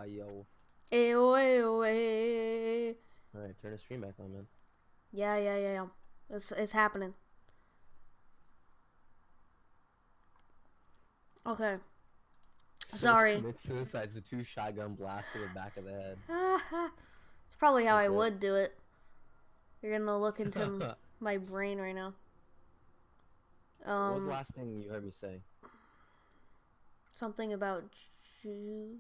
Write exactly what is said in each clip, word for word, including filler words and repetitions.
yo. Ayo, ayo, ay. Alright, turn the stream back on, man. Yeah, yeah, yeah, yeah. It's, it's happening. Okay. Sorry. Commit suicide with two shotgun blasts to the back of the head. It's probably how That's I it. would do it. You're gonna look into my brain right now. Um, What was the last thing you heard me say? Something about Jews.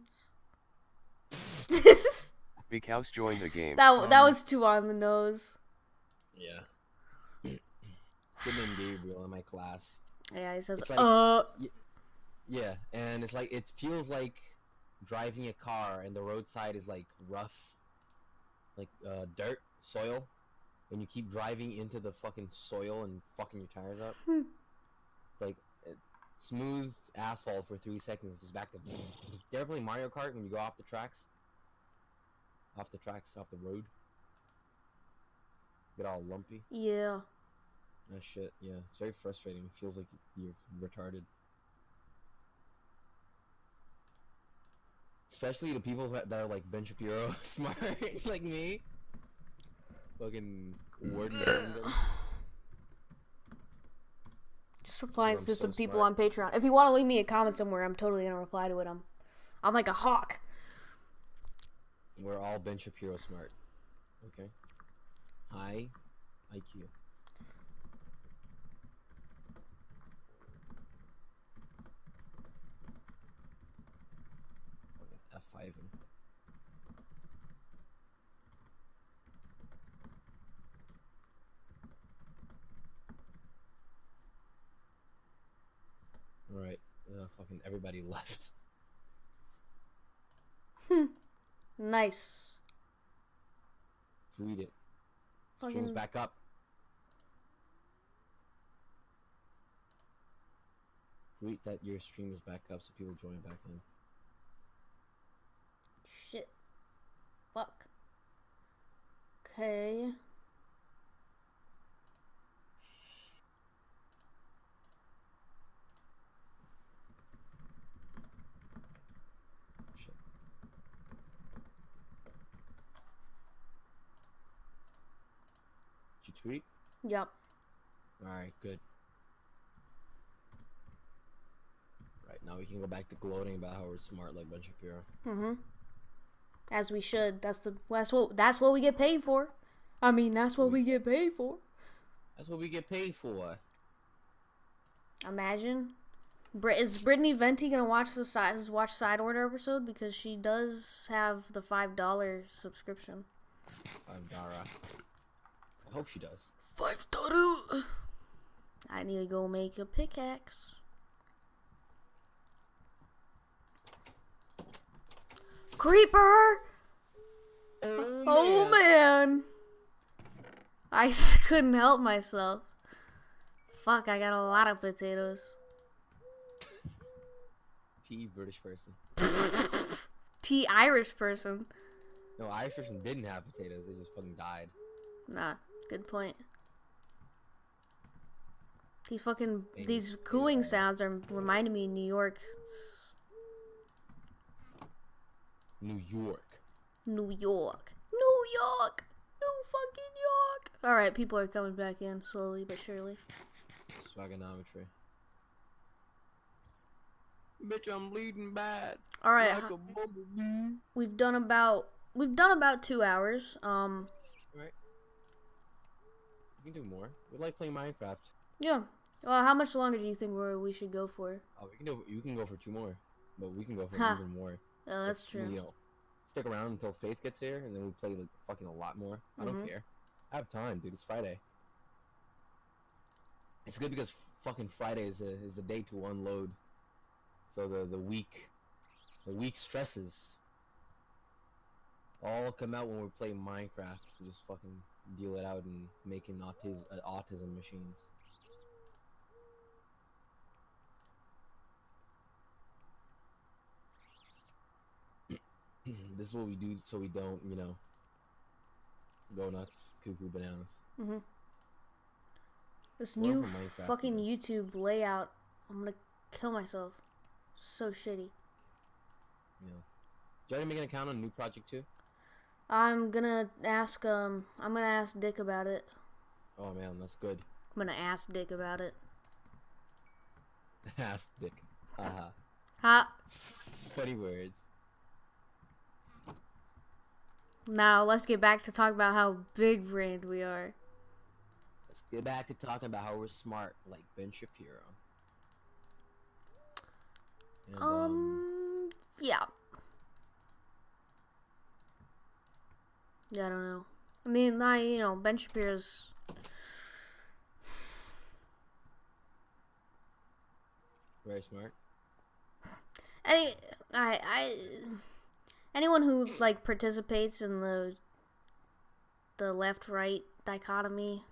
Big House joined the game. That that Um, was too on the nose. Yeah. Kid named Gabriel in my class. Yeah, he says, It's like- uh. Yeah, and it's like, it feels like driving a car and the roadside is like rough, like uh, dirt, soil, and you keep driving into the fucking soil and fucking your tires up. Hmm. Like, it, smooth asphalt for three seconds, just back to. You ever play Mario Kart when you go off the tracks? Off the tracks, off the road? Get all lumpy? Yeah. That shit, yeah. It's very frustrating. It feels like you're retarded. Especially the people who- that are like Ben Shapiro smart, like me. Fucking word them. Just replying I'm to so some people smart. on Patreon. If you want to leave me a comment somewhere, I'm totally gonna reply to it. I'm, I'm like a hawk. We're all Ben Shapiro smart. Okay. High I Q. F five. Alright. Uh, fucking everybody left. Nice. Let's read it. Stream's Fucking- back up. Tweet that your stream is back up so people join back in. Shit. Fuck. Okay. Shit. Did you tweet? Yep. Alright, good. Right, now we can go back to gloating about how we're smart like Ben Shapiro. Mm-hmm. As we should. That's the that's what that's what we get paid for. I mean, that's what we get paid for. That's what we get paid for. Imagine. Brit is Brittany Venti gonna watch the side watch Side Order episode because she does have the five dollar subscription. I'm Dara. I hope she does. Five dollar. I need to go make a pickaxe. Creeper! Oh, Oh man! I s- couldn't help myself. Fuck, I got a lot of potatoes. T British person. T Irish person. No, Irish person didn't have potatoes. They just fucking died. Nah, good point. These fucking Famous these potato cooing farmer. sounds are reminding me of New York. New York. New York. New York. New fucking York. Alright, people are coming back in slowly but surely. Swagonometry. Bitch, I'm bleeding bad. Alright, Like a bumblebee. we've done about we've done about two hours. Um Right. We can do more. We like playing Minecraft. yeah. Well, how much longer do you think we we should go for? Oh, we can do. You can go for two more, but we can go for Ha. even more. Oh, that's If, true. You know, stick around until Faith gets here, and then we play like fucking a lot more. I don't Mhm. care. I have time, dude. It's Friday. It's good because fucking Friday is a, is the day to unload. So the the week, the week stresses all come out when we play Minecraft. We just fucking deal it out and making autism uh, autism machines. This is what we do so we don't, you know, go nuts, cuckoo bananas. Mhm. This More new for Minecraft, fucking man. YouTube layout, I'm gonna kill myself. So shitty. You know, you already make an account on a new project too? I'm gonna ask um I'm gonna ask Dick about it. Oh man, that's good. I'm gonna ask Dick about it. Ass dick. Haha. Ha. Funny words. Now let's get back to talk about how big brained we are. Let's get back to talking about how we're smart, like Ben Shapiro. And, Um, yeah. Yeah, I don't know. I mean, my, you know, Ben Shapiro's. very smart. Any, I, I, anyone who like participates in the, the left-right dichotomy.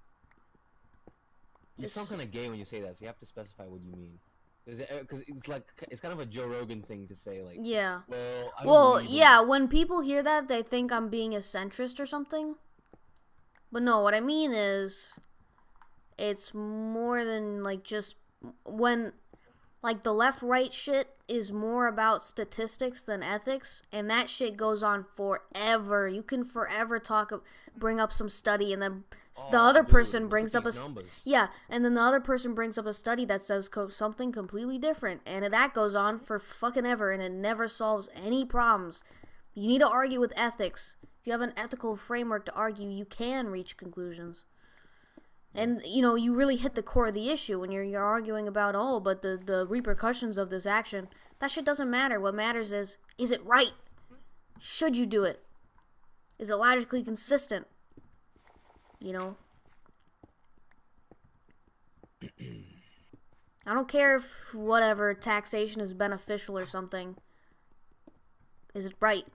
You sound kind of gay when you say that, so you have to specify what you mean. Because it, it's like it's kind of a Joe Rogan thing to say, like. Yeah. Well, I Well, believe in- yeah. When people hear that, they think I'm being a centrist or something. But no, what I mean is, it's more than like just when, like the left-right shit is more about statistics than ethics, and that shit goes on forever. You can forever talk, bring up some study, and then Oh, the other dude, person look brings at up a these s- numbers. yeah, and then the other person brings up a study that says co- something completely different, and that goes on for fucking ever, and it never solves any problems. You need to argue with ethics. If you have an ethical framework to argue, you can reach conclusions. And, you know, you really hit the core of the issue when you're, you're arguing about, oh, but the, the repercussions of this action. That shit doesn't matter. What matters is, is it right? Should you do it? Is it logically consistent? You know? I don't care if, whatever, taxation is beneficial or something. Is it right?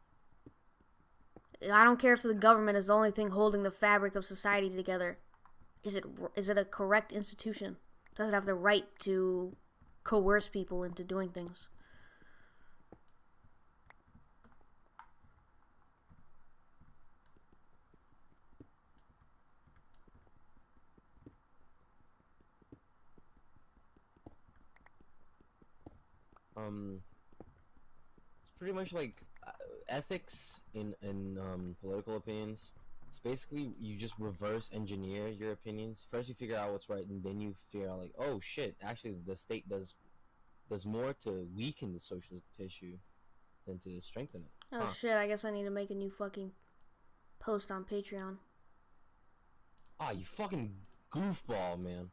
I don't care if the government is the only thing holding the fabric of society together. Is it is it a correct institution? Does it have the right to coerce people into doing things? Um, it's pretty much like uh, ethics in in um political opinions. It's basically you just reverse engineer your opinions. First you figure out what's right, and then you figure out like, oh shit, actually the state does does more to weaken the social tissue than to strengthen it. Oh Huh. shit, I guess I need to make a new fucking post on Patreon. Ah, you fucking goofball, man.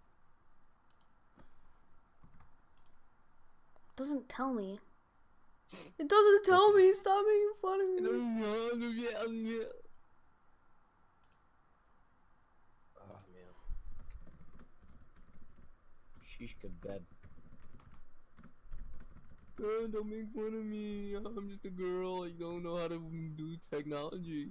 Doesn't tell me. It doesn't tell me. Stop making fun of me. Oh man. Sheesh kebab. Oh, don't make fun of me. I'm just a girl. I don't know how to do technology.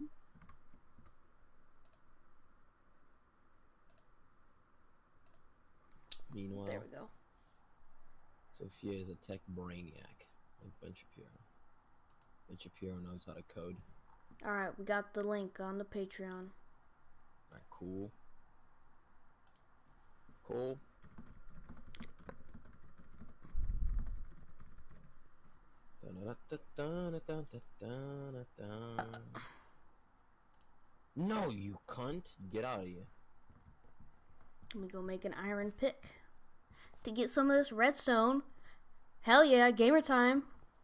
Meanwhile, There we go. Sophia is a tech brainiac, like Ben Shapiro. Ben Shapiro knows how to code. Alright, we got the link on the Patreon. Alright, cool. Cool. No, you cunt. Get out of here. Let me go make an iron pick to get some of this redstone. Hell yeah, gamer time.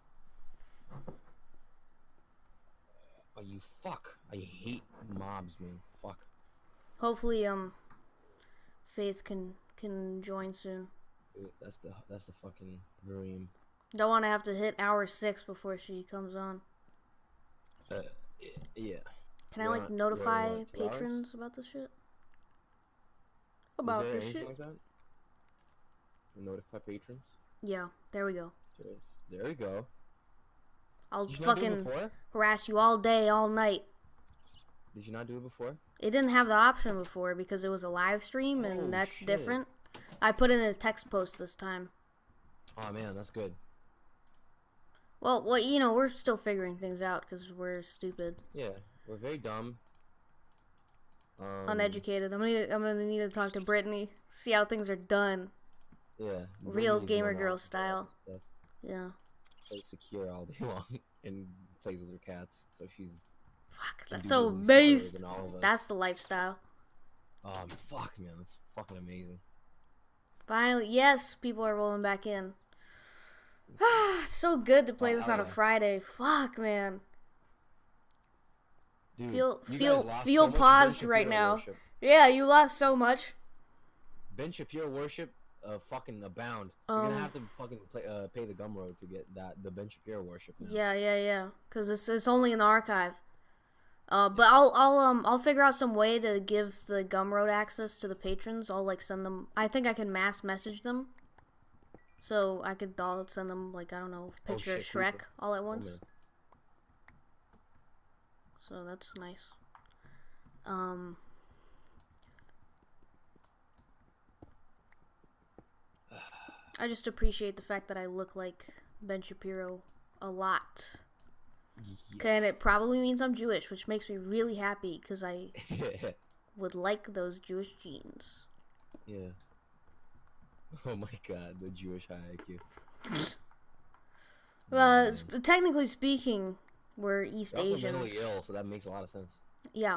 Oh, you fuck. I hate mobs, man. Fuck. Hopefully, um, Faith can can join soon. Dude, that's the that's the fucking dream. Don't want to have to hit hour six before she comes on. Uh, yeah. Can I We're like on- notify we're on, what, two hours? patrons about this shit? Is About there this anything shit? like that? Notify patrons. Yeah, there we go. There- There we go. I'll Did you not do it fucking before? harass you all day, all night. Did you not do it before? It didn't have the option before because it was a live stream and Oh, that's shit. different. I put in a text post this time. Oh man, that's good. Well, well, you know, we're still figuring things out because we're stupid, Yeah, we're very dumb. Um, uneducated. I'm gonna, I'm gonna need to talk to Brittany, see how things are done. Yeah. Real Brittany's gamer more girl knowledgeable style. about this stuff. Yeah. plays secure all day long and plays with her cats. So she's Fuck, she's that's so even smarter amazing. than all of us. That's the lifestyle. Um, fuck, man, that's fucking amazing. Finally, yes, people are rolling back in. So good to play Oh, this hell on a yeah. Friday. Fuck, man. Dude, Feel you feel guys lost feel so much paused Ben right Shapiro now. worship. Yeah, you lost so much. Ben Shapiro worship, uh, fucking abound. You're Um, gonna have to fucking play, uh, pay the Gumroad to get that the Ben Shapiro worship. Now. Yeah, yeah, yeah. Cause it's it's only in the archive. Uh, but I'll I'll um I'll figure out some way to give the Gumroad access to the patrons. I'll like send them. I think I can mass message them. So I could I'll send them like I don't know a Oh, picture of shit, Shrek Cooper. all at Oh, once. man. So that's nice. Um. I just appreciate the fact that I look like Ben Shapiro a lot. Yeah. And it probably means I'm Jewish, which makes me really happy because I would like those Jewish genes. Yeah. Oh my god, the Jewish high I Q. Well, s- technically speaking, we're East They're also Asians. mentally ill, so that makes a lot of sense. Yeah.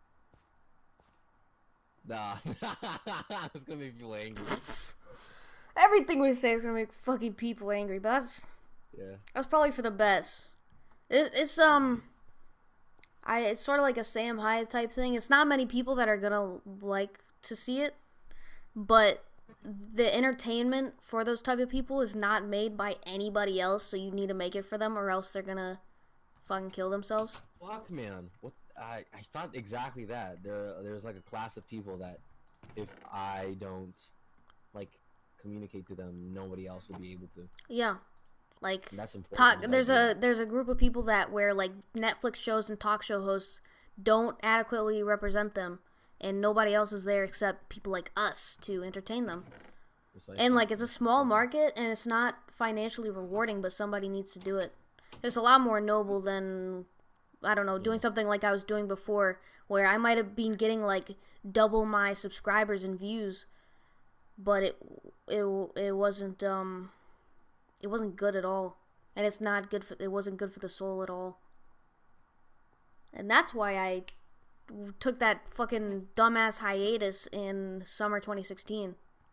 Nah, it's gonna make people angry. Everything we say is gonna make fucking people angry, but that's Yeah. that's probably for the best. It, it's um, I it's sort of like a Sam Hyde type thing. It's not many people that are gonna like to see it, but the entertainment for those type of people is not made by anybody else. So you need to make it for them, or else they're gonna fucking kill themselves. Fuck, man. What? I I thought exactly that. There there's like a class of people that if I don't like communicate to them, nobody else will be able to. Yeah, like And that's important. talk. You gotta There's do a that. there's a group of people that where like Netflix shows and talk show hosts don't adequately represent them, and nobody else is there except people like us to entertain them. Precisely. And like it's a small market and it's not financially rewarding, but somebody needs to do it. It's a lot more noble than I don't know, doing something like I was doing before where I might have been getting like double my subscribers and views, but it it it wasn't um it wasn't good at all. And it's not good for it wasn't good for the soul at all. And that's why I took that fucking dumbass hiatus in summer twenty sixteen.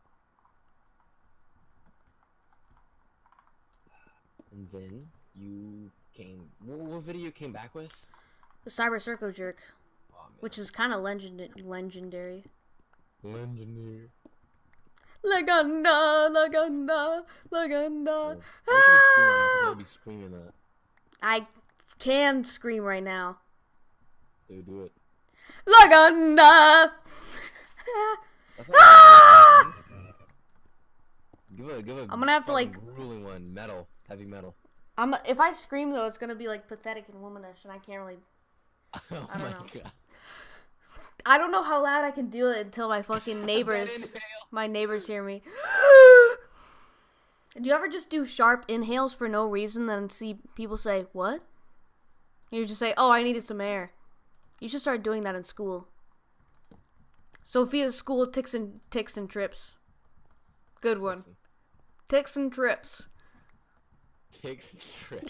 And then you came. What, what video you came back with? The Cyber Circle Jerk, Oh, man. which is kind of legend legendary. Legendary. Legenda, legenda, legenda. Oh, I wish you could scream right now, 'cause I'd be screaming that. I can scream right now. Dude, do it. Legenda. That's not give a give a. I'm gonna have to, fucking like- grueling one. Metal, heavy metal. I'm if I scream though, it's gonna be like pathetic and womanish, and I can't really. Oh I don't my know. god. I don't know how loud I can do it until my fucking That neighbors, inhale. my neighbors hear me. Do you ever just do sharp inhales for no reason, then see people say what? You just say, "Oh, I needed some air." You should start doing that in school. Sophia's school ticks and ticks and trips. Good one. Listen, Ticks and trips. Takes trip.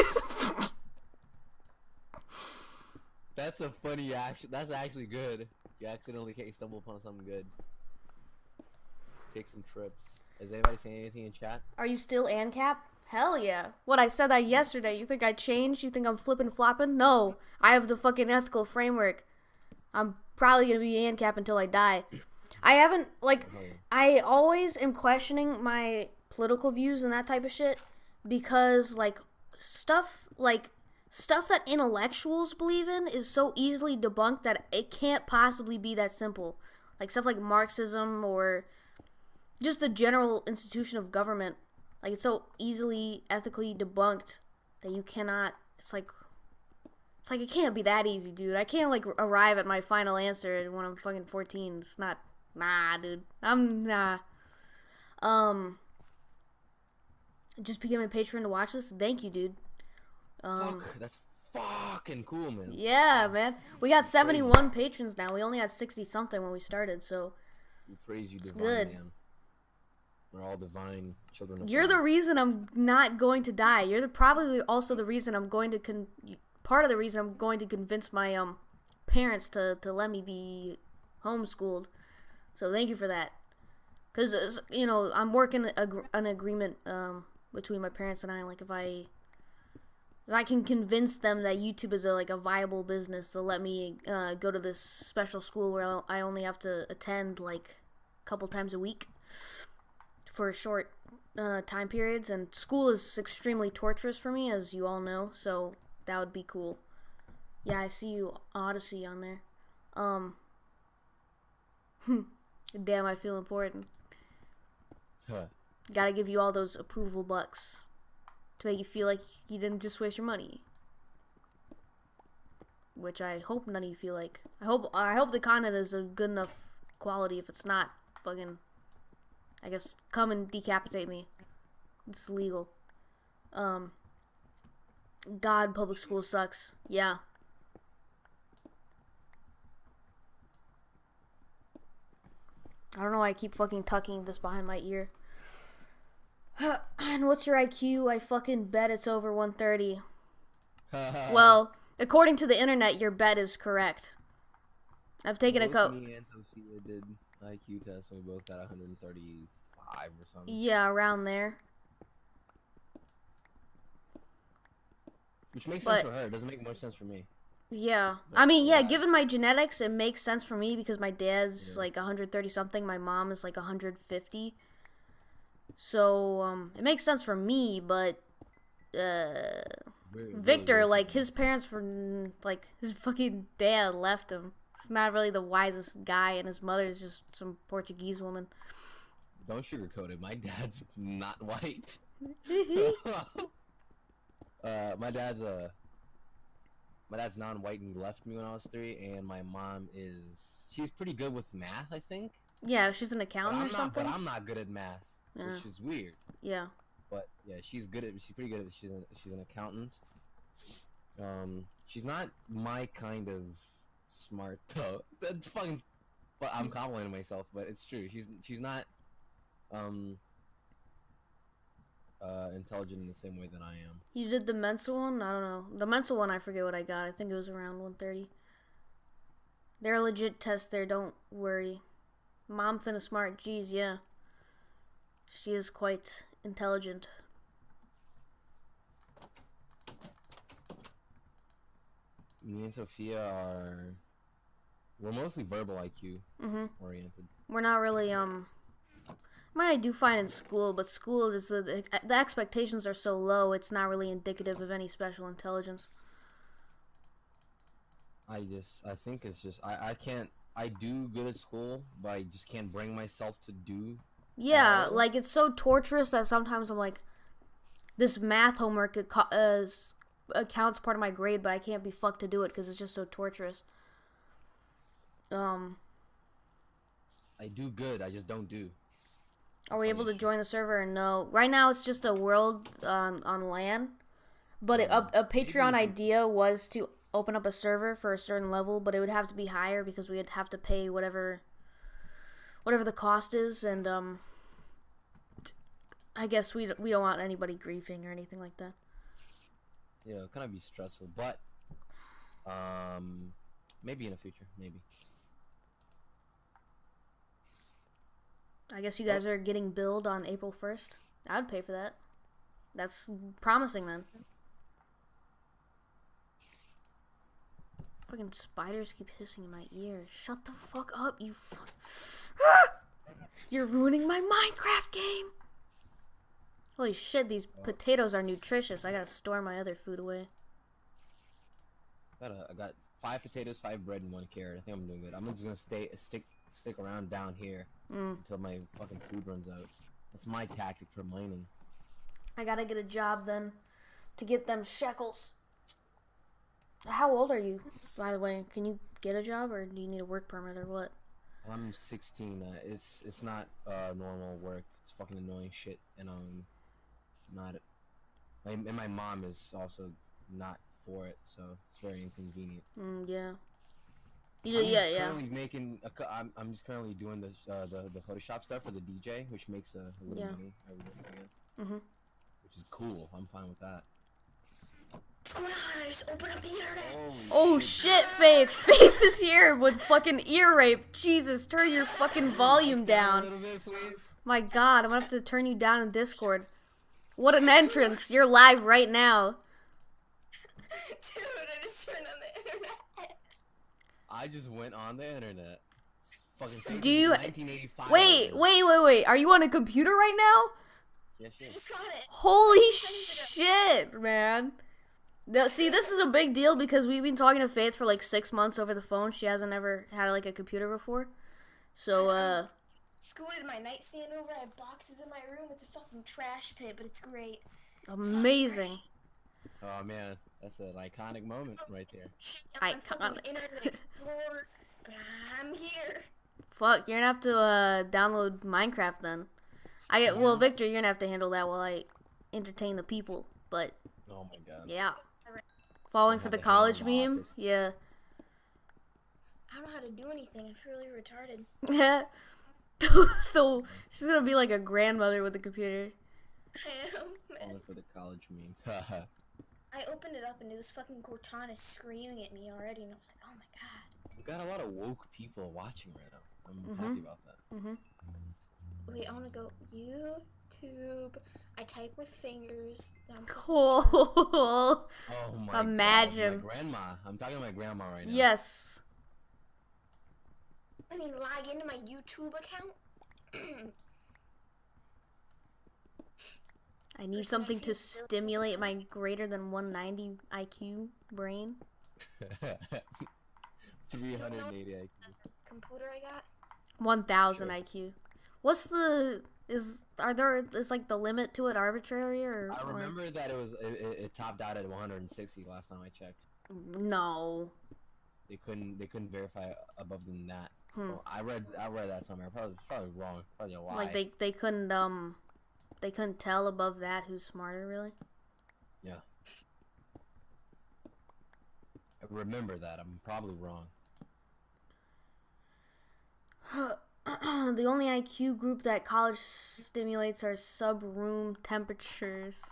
That's a funny action. That's actually good. You accidentally can't stumble upon something good. Takes some trips. Is anybody saying anything in chat? Are you still ANCAP? Hell yeah. What, I said that yesterday. You think I changed? You think I'm flipping flopping? No. I have the fucking ethical framework. I'm probably gonna be ANCAP until I die. I haven't, like, Oh, yeah. I always am questioning my political views and that type of shit because, like, stuff, like, stuff that intellectuals believe in is so easily debunked that it can't possibly be that simple. Like, stuff like Marxism or just the general institution of government. Like, it's so easily ethically debunked that you cannot, it's like, it's like, it can't be that easy, dude. I can't, like, arrive at my final answer when I'm fucking fourteen. It's not, nah, dude. I'm, nah. Um, just became a patron to watch this? Thank you, dude. Um, Fuck, that's fucking cool, man. yeah, man. We got seventy-one patrons now. We only had sixty-something when we started, so, We praise you, divine good. man. We're all divine children of You're God. the reason I'm not going to die. You're the, probably also the reason I'm going to con. Part of the reason I'm going to convince my um parents to to let me be homeschooled. So thank you for that. Cause you know I'm working a, an agreement um between my parents and I. Like if I if I can convince them that YouTube is a like a viable business, they'll let me uh, go to this special school where I'll, I only have to attend like a couple times a week for short uh, time periods. And school is extremely torturous for me, as you all know. So that would be cool. Yeah, I see you, Odyssey, on there. Um, damn, I feel important. Huh. Gotta give you all those approval bucks to make you feel like you didn't just waste your money. Which I hope none of you feel like. I hope I hope the content is a good enough quality. If it's not, fucking, I guess come and decapitate me. It's legal. Um. God, public school sucks. Yeah. I don't know why I keep fucking tucking this behind my ear. And what's your I Q? I fucking bet it's over one thirty. Well, according to the internet, your bet is correct. I've taken Both a couple. me and Sophia did I Q tests, and we both got one hundred thirty-five or something. Yeah, around there. Which makes But- sense for her. It doesn't make much sense for me. Yeah. I mean, yeah, Yeah. given my genetics, it makes sense for me because my dad's Yeah. like one hundred thirty something, my mom is like one hundred fifty. So, um, it makes sense for me, but uh Very- very Victor, weird like for me. his parents were mm, like his fucking dad left him. It's not really the wisest guy, and his mother's just some Portuguese woman. Don't sugarcoat it. My dad's not white. uh, my dad's a. My dad's non-white, and he left me when I was three. And my mom is. She's pretty good with math, I think. Yeah, she's an But accountant I'm or not. something. But I'm not good at math, Yeah. which is weird. Yeah. But yeah, she's good at. She's pretty good at. She's an, she's an accountant. Um, she's not my kind of smart though. That's fucking. But I'm complimenting myself, but it's true. She's she's not. Um. Uh, intelligent in the same way that I am. You did the Mensa one? I don't know. The Mensa one, I forget what I got. I think it was around one thirty. They're a legit test there, don't worry. Mom finna smart. Jeez, yeah. She is quite intelligent. Me and Sophia are. We're mostly verbal I Q Mm-hmm. oriented. We're not really, um... I mean, I do fine in school, but school is... The, the expectations are so low, it's not really indicative of any special intelligence. I just. I think it's just. I. I can't. I do good at school, but I just can't bring myself to do. Yeah, Oh. like, it's so torturous that sometimes I'm like... This math homework it co- uh, s- accounts part of my grade, but I can't be fucked to do it because it's just so torturous. Um... I do good. I just don't do. Are we my able to issue. join the server? No. Right now it's just a world on on LAN, but it, a, a Patreon idea was to open up a server for a certain level, but it would have to be higher because we would have to pay whatever whatever the cost is, and um, I guess we we don't want anybody griefing or anything like that. Yeah, it kind of be stressful, but um, maybe in the future, maybe. I guess you guys are getting billed on April first. I'd pay for that. That's promising then. Fucking spiders keep hissing in my ear. Shut the fuck up, you fu- You're ruining my Minecraft game! Holy shit, these potatoes are nutritious. I gotta store my other food away. Got a, I got five potatoes, five bread, and one carrot. I think I'm doing good. I'm just gonna stay stick stick around down here Mm. until my fucking food runs out. That's my tactic for mining. I gotta get a job then to get them shekels. How old are you, by the way? Can you get a job or do you need a work permit or what? I'm sixteen. Uh, it's it's not uh, normal work. It's fucking annoying shit, and um, not. My, and my mom is also not for it, so it's very inconvenient. Mm, yeah. You, I'm yeah, just yeah. currently making. A, co- I'm I'm just currently doing the uh, the the Photoshop stuff for the D J, which makes a, a little Yeah. money every once in a while, Mhm. which is cool. I'm fine with that. Come on, I just open up the internet. Holy Oh shit, Faith! Faith is here with fucking ear rape. Jesus, turn your fucking volume A down. little bit, please. My God, I'm gonna have to turn you down in Discord. What an entrance! You're live right now. Dude, I just turned on the internet. I just went on the internet. It's fucking Do you- nineteen eighty-five Wait, right now. wait, wait, wait. Are you on a computer right now? Yes, I yes. just got it. Holy shit, man. No, see, this is a big deal because we've been talking to Faith for like six months over the phone. She hasn't ever had like a computer before. So, uh, Scooted my nightstand over. I have boxes in my room. It's a fucking trash pit, but it's great. amazing. Oh man, that's an iconic moment right there. I'm fucking Iconic. Internet Explorer, but I'm here. Fuck, you're gonna have to uh, download Minecraft then. I get well, Victor, you're gonna have to handle that while I entertain the people. But Oh my god. yeah, falling You for have the to college handle the meme. artists. Yeah. I don't know how to do anything. I'm really retarded. So she's gonna be like a grandmother with a computer. I am, man. Falling for the college meme. I opened it up and it was fucking Cortana screaming at me already, and I was like, oh my god. We got a lot of woke people watching right now. I'm Mhm. happy about that. Mhm. Wait, I wanna go YouTube. I type with fingers. I'm Cool. Oh my Imagine. god. My grandma. I'm talking to my grandma right now. Yes. I mean, log into my YouTube account. I need First something I to see a stimulate my greater than one ninety I Q brain. three hundred eighty I Q. Computer I got. one thousand Sure. I Q. What's the is are there is like the limit to it arbitrary or, I or- remember that it was it, it, it topped out at one hundred sixty last time I checked. no. They couldn't they couldn't verify above than that. Hmm. So I read I read that somewhere. Probably probably wrong. Probably a lie. Like they they couldn't um they couldn't tell above that who's smarter really. Yeah. I remember that. I'm probably wrong. The only I Q group that college stimulates are sub-room temperatures.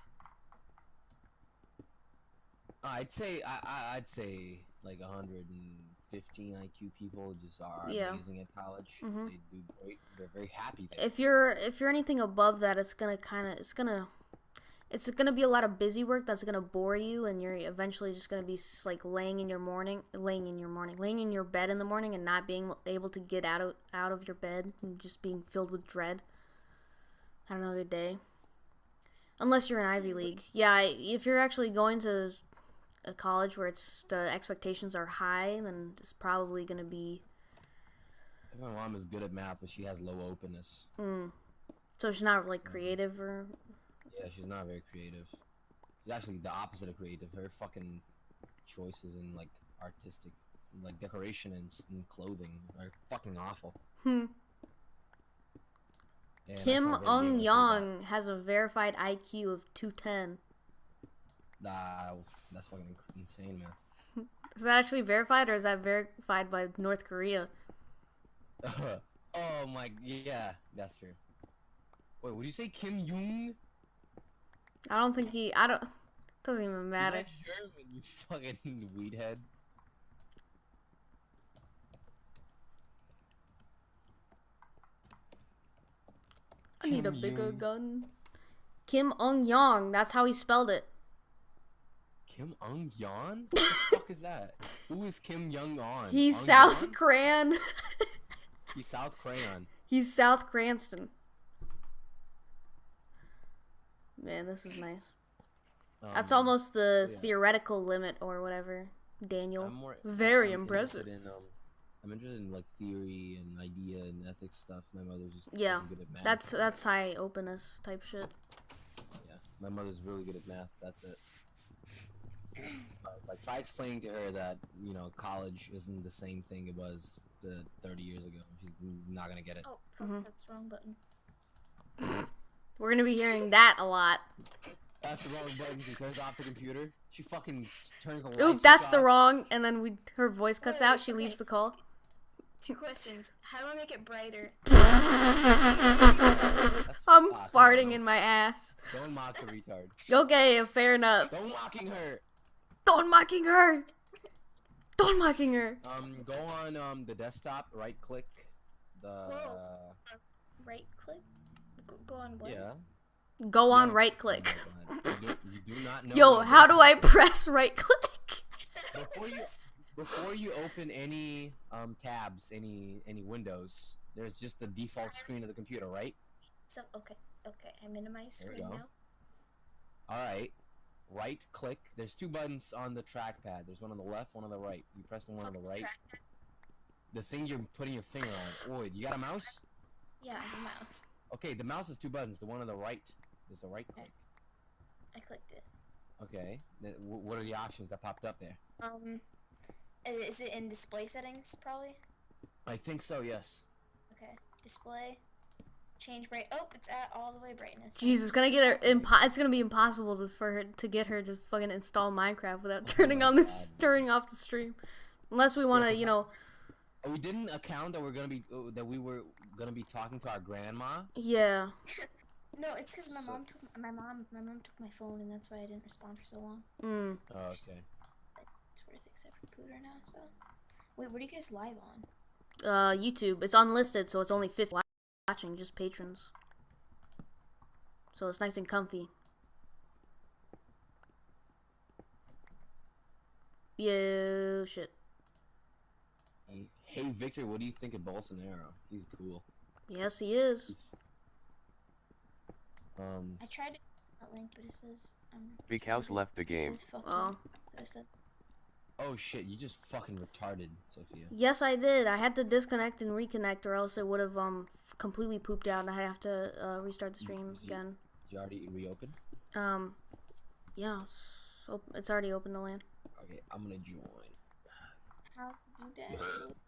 I'd say I, I I'd say like one hundred fifteen I Q people just are Yeah. amazing at college. Mhm. They do great. They're very happy there. If you're if you're anything above that, it's gonna kind of it's gonna it's gonna be a lot of busy work that's gonna bore you, and you're eventually just gonna be s- like laying in your morning, laying in your morning, laying in your bed in the morning, and not being able to get out of out of your bed, and just being filled with dread. Had another day. Unless you're in Ivy League, yeah. I- If you're actually going to a college where it's the expectations are high, then it's probably gonna be. My mom is good at math, but she has low openness. Mm, so she's not like creative or. Yeah, she's not very creative. She's actually the opposite of creative. Her fucking choices in like artistic, like decoration and, and clothing are fucking awful. Hmm. And that's Kim not very Ung gay to say Yong has a verified I Q of two ten. that. Nah, that's fucking insane, man. Is that actually verified, or is that verified by North Korea? Oh my, yeah, that's true. Wait, would you say Kim Jong? I don't think he. I don't. Doesn't even matter. Is that German, you fucking weedhead. I need a Kim bigger Jong. gun. Kim Ung Yong. That's how he spelled it. Kim Ung Yon? What the fuck is that? Who is Kim Young On? He's Ung South Yeon? Cran. He's South Crayon. He's South Cranston. Man, this is nice. That's Um, almost the yeah. theoretical limit or whatever. Daniel. I'm more, Very I'm impressive. interested In, um, I'm interested in like theory and idea and ethics stuff. My mother's just Yeah, fucking good at math. That's that's high openness type shit. Yeah, my mother's really good at math. That's it. Uh, like try explaining to her that you know college isn't the same thing it was uh, thirty years ago. She's not gonna get it. Oh, fuck, Mhm. that's the wrong button. We're gonna be hearing that a lot. That's the wrong button. She turns off the computer. She fucking turns the lights. Oop, that's the wrong. And then we her voice cuts Wait, out. wait, She okay. leaves the call. Two questions. How do I make it brighter? I'm Ah, come farting on. in my ass. Don't mock the retard. Okay, fair enough. Don't mocking her. Don't mocking her. Don't mocking her. Um, go on um the desktop, right click the Whoa. Right click? Go, go on what? yeah. Go on Yeah. right click. Oh my God. You, do, you do not know. Yo, what a how do I desktop press right click? is. Before you before you open any um tabs, any any windows, there's just the default screen of the computer, right? So okay, okay. I minimize There we screen go. now. All right. Right click. There's two buttons on the trackpad. There's one on the left, one on the right. You press the one on the What's right. track- The thing you're putting your finger on. Oi, you got a mouse? Yeah, the mouse. Okay, the mouse is two buttons. The one on the right is the right click. I clicked it. Okay. Then wh- what are the options that popped up there? Um, i- is it in display settings probably? I think so. Yes. Okay, display. Change bright. Oh, it's at all the way brightness. Jesus, it's gonna get her. Impo- it's gonna be impossible to, for her to get her to fucking install Minecraft without Oh turning my on this, God. turning off the stream, unless we want to, 'cause you know. Oh, we didn't account that we're gonna be uh, that we were gonna be talking to our grandma. Yeah. No, it's because my So- mom took my mom. My mom took my phone, and that's why I didn't respond for so long. Mm. Oh, okay. Twitter thinks I'm a pooter now. So, wait, what are you guys live on? Uh, YouTube. It's unlisted, so it's only fifty watching, just patrons. So it's nice and comfy. Yo, shit. Hey, Victor, what do you think of Bolsonaro? He's cool. Yes, he is. He's um. I tried to that link, but it says um. Big House left the it game. says fuck Oh. you. So it says, Oh shit! You just fucking retarded, Sophia. Yes, I did. I had to disconnect and reconnect, or else it would have um completely pooped out, and I have to uh, restart the stream Ye- again. Did you already reopen? Um, yeah, it's, op- it's already open to land. Okay, I'm gonna join. how do that?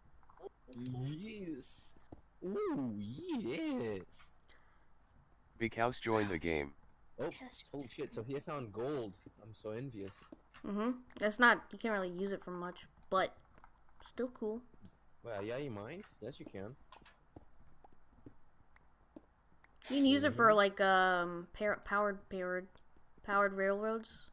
Yes. Ooh, yes. Big House joined the game. Oh, Chest- holy shit! Sophia found gold. I'm so envious. Mm-hmm. It's not. You can't really use it for much, but still cool. Well, yeah, you mind? Yes, you can. You can use it for like um par- powered powered powered railroads.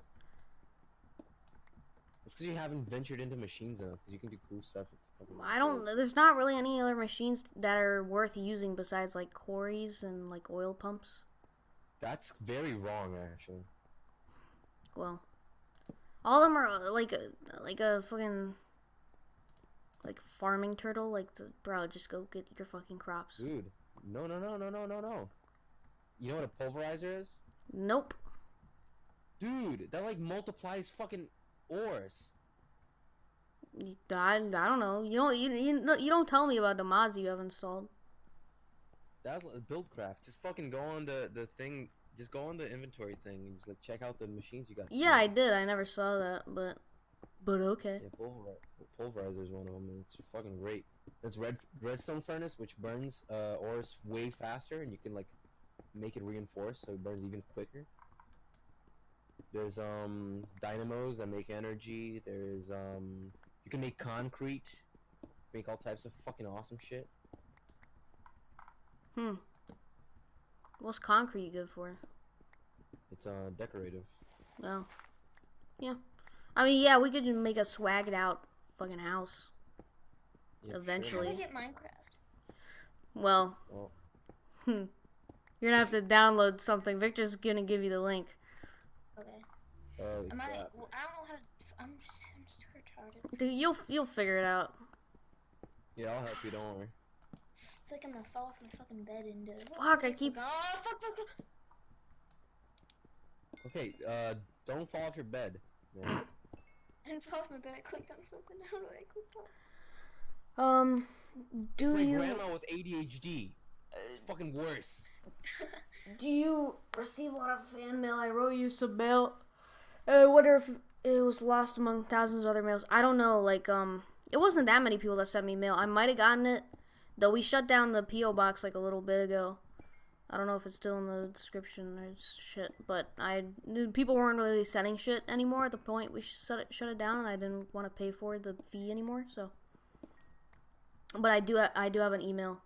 It's because you haven't ventured into machines enough. Because you can do cool stuff. with fucking I don't. gold. There's not really any other machines that are worth using besides like quarries and like oil pumps. That's very wrong, actually. Well, all of them are uh, like a like a fucking like farming turtle. Like, the, bro, just go get your fucking crops. Dude, no, no, no, no, no, no, no. You know what a pulverizer is? Nope. Dude, that like multiplies fucking ores. You- I, I don't know. You don't you, you, don't- you don't tell me about the mods you have installed. That's like Buildcraft. Just fucking go on the the thing. Just go on the inventory thing and just like check out the machines you got. Yeah, I did. I never saw that, but but okay. Yeah, pulverizer, pulverizer is one of them. And it's fucking great. It's red redstone furnace, which burns uh, ores way faster, and you can like make it reinforced so it burns even quicker. There's um dynamos that make energy. There's um you can make concrete, make all types of fucking awesome shit. Hmm. What's concrete good for? It's uh decorative. No. Yeah. I mean, yeah, we could make a swagged out fucking house. Yeah, for Eventually. How Sure. do I get Minecraft? Well, Well, hmm. You're gonna have to download something. Victor's gonna give you the link. Okay. holy Am I? crap. Well, I don't know how to. I'm. Just, I'm just retarded. Dude, you'll you'll figure it out. Yeah, I'll help you. Don't worry. I feel like I'm gonna fall off my fucking bed into. Fuck, I keep- Oh fuck! Fuck! Fuck! Okay, uh, don't fall off your bed. man. I didn't fall off my bed. I clicked on something. How do I click on? Um, do My you grandma with A D H D. It's fucking worse. do you receive a lot of fan mail? I wrote you some mail. I wonder if it was lost among thousands of other mails. I don't know. Like, um, it wasn't that many people that sent me mail. I might have gotten it, though. We shut down the P O box like a little bit ago. I don't know if it's still in the description or shit, but I people weren't really sending shit anymore at the point we shut it, shut it down, and I didn't want to pay for the fee anymore. So, but I do I do have an email.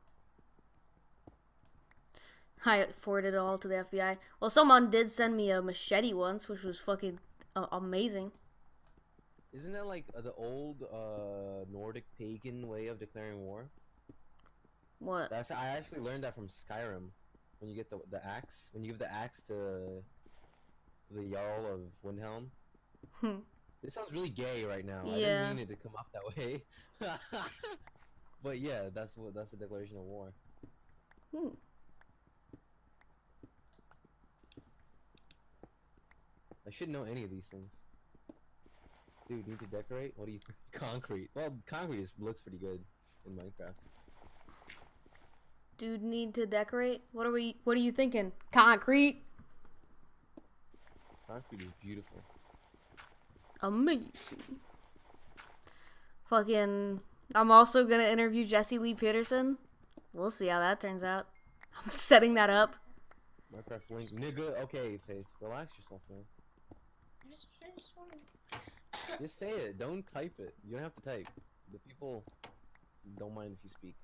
I forwarded it all to the F B I. Well, someone did send me a machete once, which was fucking uh, amazing. Isn't that like uh, the old uh, Nordic pagan way of declaring war? What? That's I actually learned that from Skyrim. When you get the the axe, when you give the axe to, to the Jarl of Windhelm. Hmm. It sounds really gay right now. Yeah. I didn't mean it to come off that way. But yeah, that's what that's the declaration of war. Hmm. I should know any of these things. Dude, need to decorate? What do you think? Concrete. Well, concrete is, looks pretty good in Minecraft. Dude, need to decorate? What are we? What are you thinking? Concrete. Concrete is beautiful. Amazing. Fucking. I'm also gonna interview Jesse Lee Peterson. We'll see how that turns out. I'm setting that up. Minecraft link, nigga. Okay, Faith, relax yourself, man. I just, I just wanna... Just say it. Don't type it. You don't have to type. The people don't mind if you speak.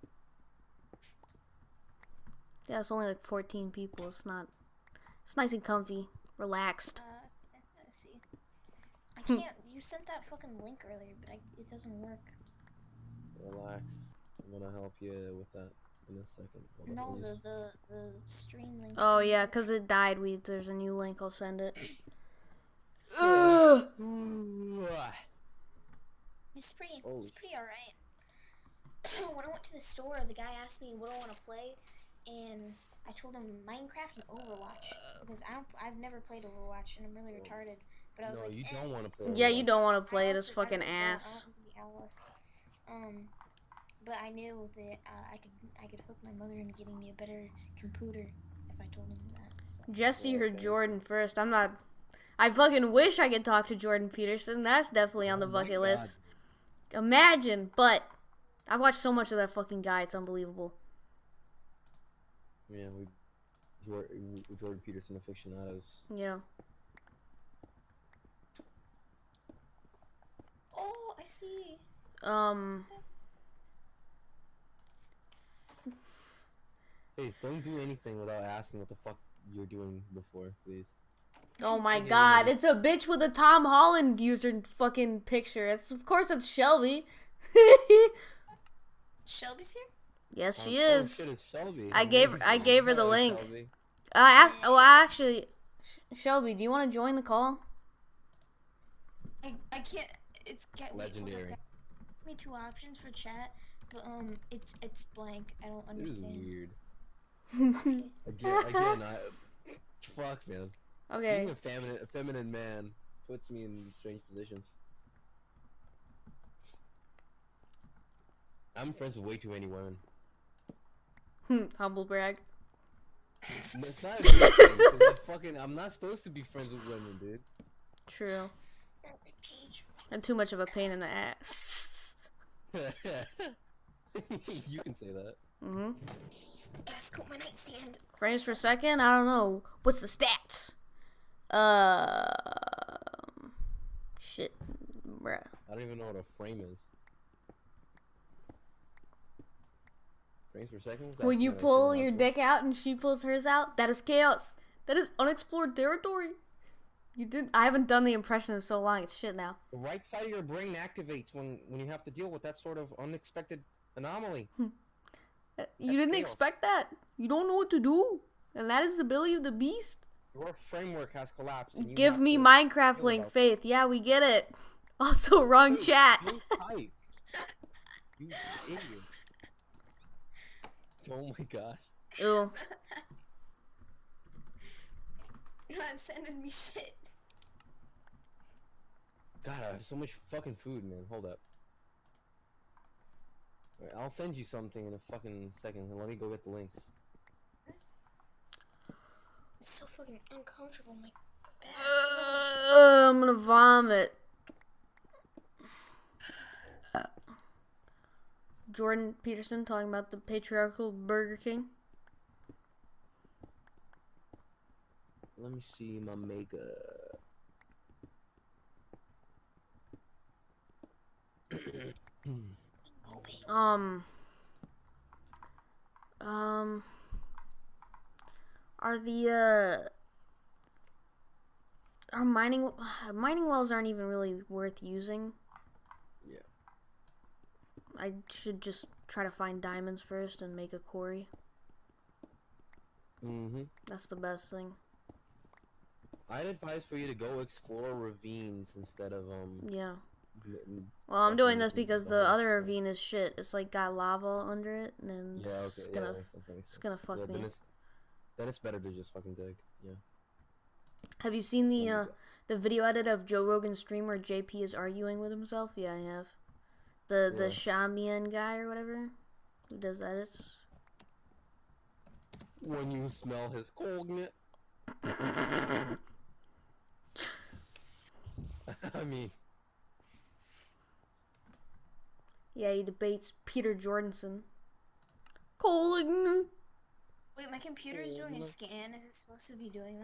Yeah, it's only like fourteen people. It's not. It's nice and comfy, relaxed. Uh, let's see. I can't. You sent that fucking link earlier, but I, it doesn't work. Relax. I'm gonna help you with that in a second. Hold on, No, let me the, just- the the stream link. Oh yeah, cause it died. We there's a new link. I'll send it. It's pretty. Oh, It's pretty alright. When I went to the store, the guy asked me what I want to play, and I told him Minecraft and Overwatch because I don't. I've never played Overwatch, and I'm really retarded. But I was no, like, you eh. don't want to play. Yeah, you Overwatch. don't want to I play this also- I fucking don't- I don't- ass. I don't really Alice. Um, but I knew that uh, I could I could hook my mother into getting me a better computer if I told him that. So. Jesse Yeah, heard okay. Jordan first. I'm not. I fucking wish I could talk to Jordan Peterson. That's definitely on the Oh my bucket God. list. Imagine, but I've watched so much of that fucking guy. It's unbelievable. Yeah, we Jordan, Jordan Peterson aficionados. Yeah. Oh, I see. Um. Hey, don't do anything without asking what the fuck you're doing before, please. Oh my Okay, God! yeah. It's a bitch with a Tom Holland user fucking picture. It's of course it's Shelby. Shelby's here. Yes, she Oh, oh, is. shit, it's Shelby. I gave- I Amazing. gave her the Hello, link. Shelby. I asked. Oh, I actually, Sh- Shelby, do you want to join the call? I I can't. It's get wait, hold on, Legendary. guys. Give me two options for chat, but um, it's it's blank. I don't This is understand. weird. Okay. Again, again, I. Fuck, man. Okay. Being a feminine, a feminine man puts me in strange positions. I'm friends with way too many women. Humble brag. No, it's not a good thing, 'cause I fucking, I'm not supposed to be friends with women, dude. True. Page. And too much of a pain in the ass. You can say that. Mhm. Gotta scoop my nightstand. Frames per second? I don't know. What's the stats? Uh. Shit. Bruh. I don't even know what a frame is. Frames per second? That's When you kinda pull your technological. dick out and she pulls hers out, that is chaos. That is unexplored territory. You did. I haven't done the impression in so long. It's shit now. The right side of your brain activates when, when you have to deal with that sort of unexpected anomaly. Uh, You That's didn't chaos. expect that. You don't know what to do, and that is the belly of the beast. Your framework has collapsed. And you Give have me to Minecraft deal link, about- Faith. Yeah, we get it. Also, wrong Dude, chat. don't type. You idiot. Oh my god. Ew. You're not sending me shit. God, I have so much fucking food, man. Hold up. Alright, I'll send you something in a fucking second. Let me go get the links. It's so fucking uncomfortable. My back. Uh, I'm gonna vomit. Jordan Peterson talking about the patriarchal Burger King. let me see my mega. Go, baby. Um. Um. Are the uh. Are mining mining wells aren't even really worth using? Yeah. I should just try to find diamonds first and make a quarry. Mm-hmm. That's the best thing. I'd advise for you to go explore ravines instead of um. Yeah. m- Well, I'm fucking doing this looking because for the holes, other so- ravine is shit. It's like got lava under it, and then Yeah. it's Okay. gonna yeah, that's- that makes it's gonna sense. fuck yeah, me. Then it's, then it's better to just fucking dig. Yeah. Have you seen the There you uh, go. the video edit of Joe Rogan's stream where J P is arguing with himself? Yeah, I have. The the Yeah. Shamian guy or whatever who does edits. When you smell his cognate. I mean, Yeah, he debates Peter Jordanson. Colin. Wait, my computer's doing Oh, a no. scan. Is it supposed to be doing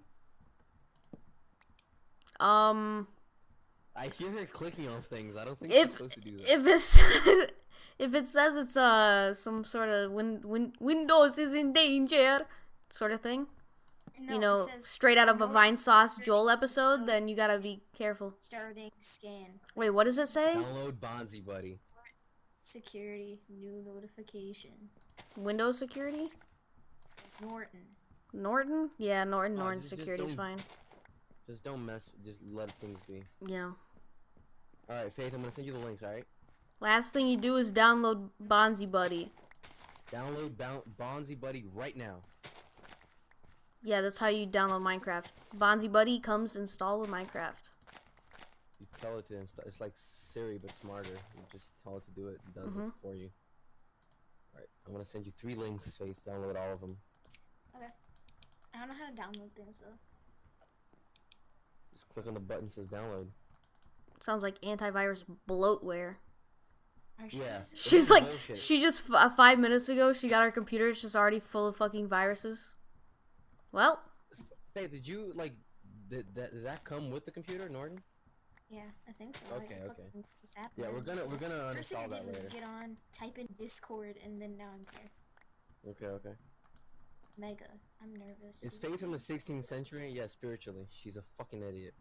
that? Um, I hear her clicking on things. I don't think If- she's supposed to do that. if it's if it says it's uh some sort of win, win, Windows is in danger sort of thing, No, you know, it says straight out of a no Vine Sauce starting Joel episode, no then you gotta be careful. starting scan. Wait, what does it say? Download Bonzi Buddy. Security, new notification. Windows security? Norton. Norton? Yeah, Norton. Oh, Norton just- just security's don't- fine. Just don't mess. Just let things be. Yeah. All right, Faith. I'm gonna send you the links. All right. Last thing you do is download Bonzi Buddy. Download Bon- Bonzi Buddy right now. Yeah, that's how you download Minecraft. Bonzi Buddy comes installed with Minecraft. You tell it to install. It's like Siri but smarter. You just tell it to do it. It does Mhm. it for you. All right. I'm gonna send you three links, Faith. Download all of them. I don't know how to download things though. Just click on the button that says download. Sounds like antivirus bloatware. Are you sure Yeah. this is- She's is like, bullshit. she just f- uh, five minutes ago, she got her computer. It's just already full of fucking viruses. Well, Faith, did you like? Did that? Did that come with the computer, Norton? Yeah, I think so. Like, Okay, what okay. fucking just happened Yeah, there? we're gonna we're gonna First thing I uninstall did that was later. get on, type in Discord, and then now I'm here. Okay, okay. Mega. I'm nervous. Is Faith from the sixteenth century? Yeah, spiritually. She's a fucking idiot.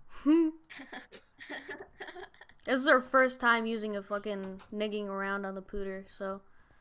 this is her first time using a fucking nigging around on the pooter, so.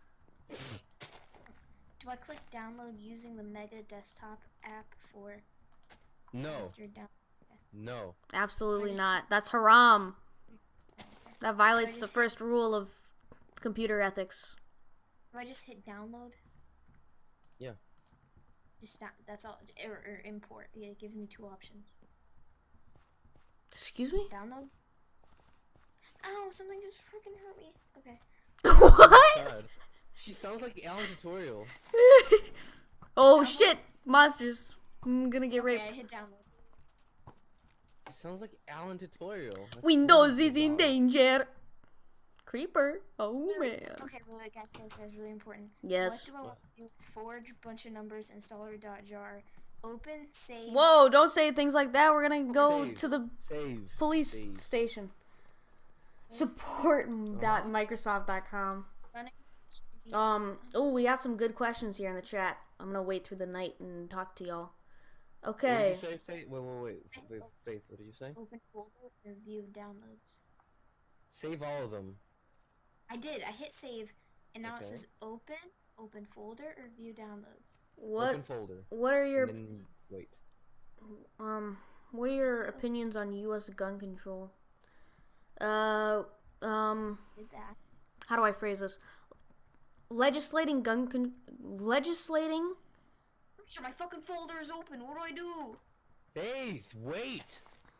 Do I click download using the Mega desktop app for No, faster down? no. Absolutely just- not. That's haram. That violates the just- first rule of computer ethics. Do I just hit download? Yeah. Just that. That's all. Or, or import. Yeah, it gives me two options. Excuse me? Download. Ow! Something just freaking hurt me. Okay. What? God. She sounds like Alan Tutorial. Oh shit! Monsters. I'm gonna get Okay, I raped. hit download. She sounds like Alan Tutorial. That's Windows really is in bizarre. danger. Creeper. Oh man. Okay, really, guys, guys, guys, really important. Yes. What do I want to do? Forge, bunch of numbers, installer.jar, open, save. Whoa, don't say things like that. We're gonna go Save. to the Save. police Save. station. Support dot microsoft dot com. Run execute Um, oh, we got some good questions here in the chat. I'm gonna wait through the night and talk to y'all. What did Okay. you say, Faith? Wait, wait, wait. Faith, Faith, what did you say? open folder or view downloads. Save all of them. I did. I hit save, and now Okay. it says open, open folder or view downloads. What Open folder. what are your And then wait. um what are your opinions on U S gun control? Uh um Did that. how do I phrase this? Legislating gun con- legislating Sure, my fucking folder is open. What do I do? Faith, wait.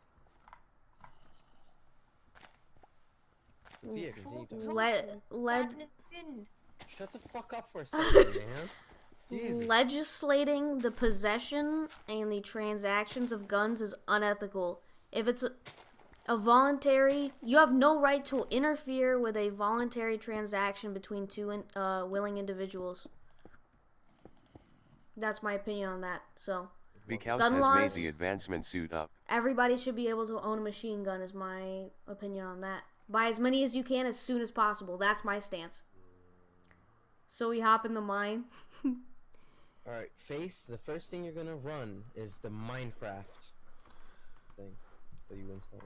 Sophia, continue talking. le- led Happened in the bin. Shut the fuck up for a second, man. Jesus. legislating the possession and the transactions of guns is unethical. If it's a, a voluntary, you have no right to interfere with a voluntary transaction between two in, uh, willing individuals. That's my opinion on that. So, Vikaus Gun has laws? made the advancement suit up. Everybody should be able to own a machine gun, is my opinion on that. Buy as many as you can as soon as possible. That's my stance. So we hop in the mine. Alright, Face, the first thing you're gonna run is the Minecraft thing that you installed.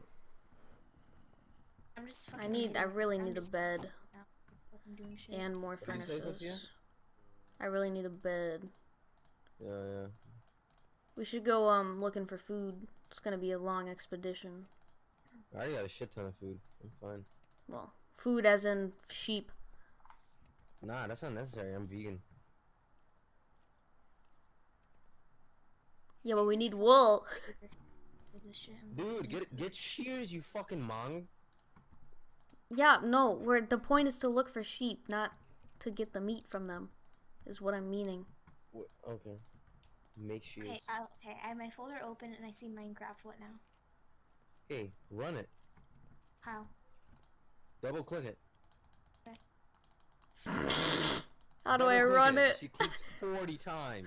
I'm just I fucking need, I doing really this. I'm need a just- bed no, just fucking doing shit. and more What did you say, Sophia? furnaces. I really need a bed. Yeah, yeah. We should go um looking for food. It's gonna be a long expedition. I already got a shit ton of food. I'm fine. Well, food as in sheep. Nah, that's not necessary. I'm vegan. Yeah, but we need wool. For this shit, I'm Dude, fucking- get get shears, you fucking mong. Yeah, no, we're, the point is to look for sheep, not to get the meat from them, is what I'm meaning. What? Okay. Make shears. Okay, I, okay, I have my folder open and I see Minecraft. What now? Okay, run it. How? Double click it. How do I Double click run it? She clicked forty times.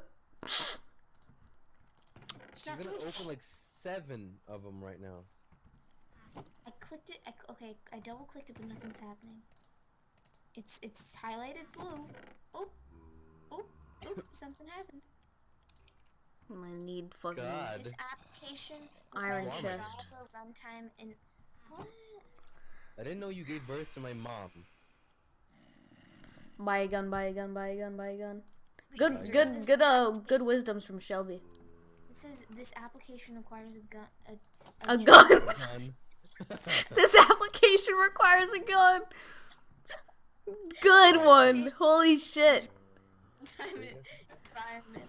She's not gonna doing open like seven of them right now. I clicked it. I, okay, I double clicked it, but nothing's happening. It's it's highlighted blue. Oop, oop, oop! Something happened. I'm gonna need fucking God. This application Iron requires chest. Java runtime and what? I didn't know you gave birth to my mom. buy a gun, buy a gun, buy a gun, buy a gun. Wait, Good, this good, is- good, uh, good wisdoms from Shelby. This is this application requires a gun. A, A Java gun. Gun. This application requires a gun. Good one. Holy shit. runtime environment.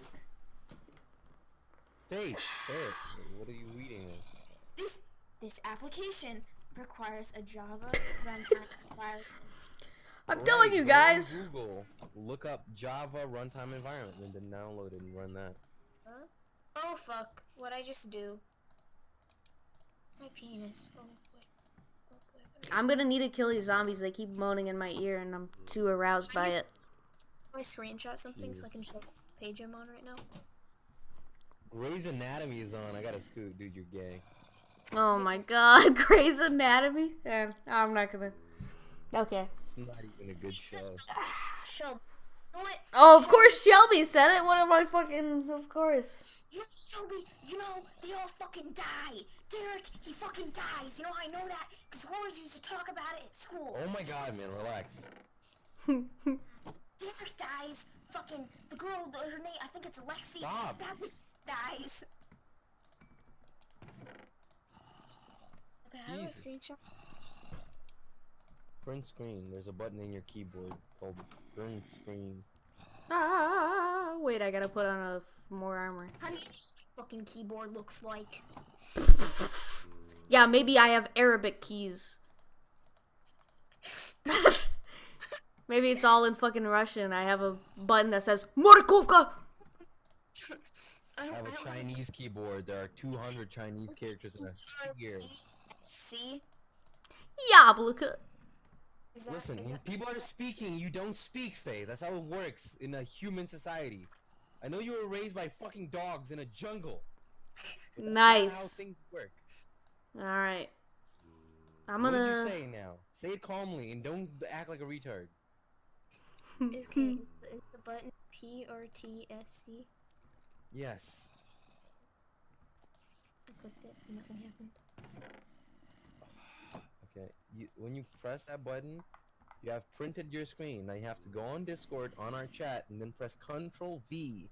Face, say it. What are you reading? This this application requires a Java runtime environment. I'm Right, telling you go guys. on Google, look up Java runtime environment and then download it and run that. Huh? Oh fuck! What'd I just do? My penis. Oh wait. Oh wait. I'm gonna need to kill these zombies. They keep moaning in my ear and I'm too aroused by it. I screenshot something so I can show what page I'm on right now. Grey's Anatomy is on. I gotta scoot, dude. You're gay. Oh my god, Grey's Anatomy? Eh, I'm not gonna. Okay. It's not even a good show. Show. You know what? Oh, of Shelby- course Shelby said it. What am I fucking. Of course. You know, Shelby, you know, they all fucking die. Derek, he fucking dies. You know how I know that? Because horrors used to talk about it at school. Oh my god, man, relax. Derek dies. Fucking, the girl, the, her name, I think it's Lexi. Stop. That bitch dies. Okay, how do I Jesus. screenshot? Print screen. There's a button in your keyboard called print screen. Ah, wait, I gotta put on a f- more armor. How do you fucking keyboard looks like? Yeah, maybe I have Arabic keys. Maybe it's all in fucking Russian. I have a button that says Morkovka. I I don't, have I a don't Chinese keyboard. There are two hundred Chinese characters in a sphere. See? Yablika. Is that, Listen, is when that, people are speaking, you don't speak, Faye. That's how it works in a human society. I know you were raised by fucking dogs in a jungle. but that's not how Nice. things work. All right. I'm What did you gonna. say now? Say it calmly and don't act like a retard. is, okay, is, the, is the button P or T S C? Yes. I clicked it, nothing happened. Okay. You, when you press that button, you have printed your screen. Now you have to go on Discord on our chat and then press Control V.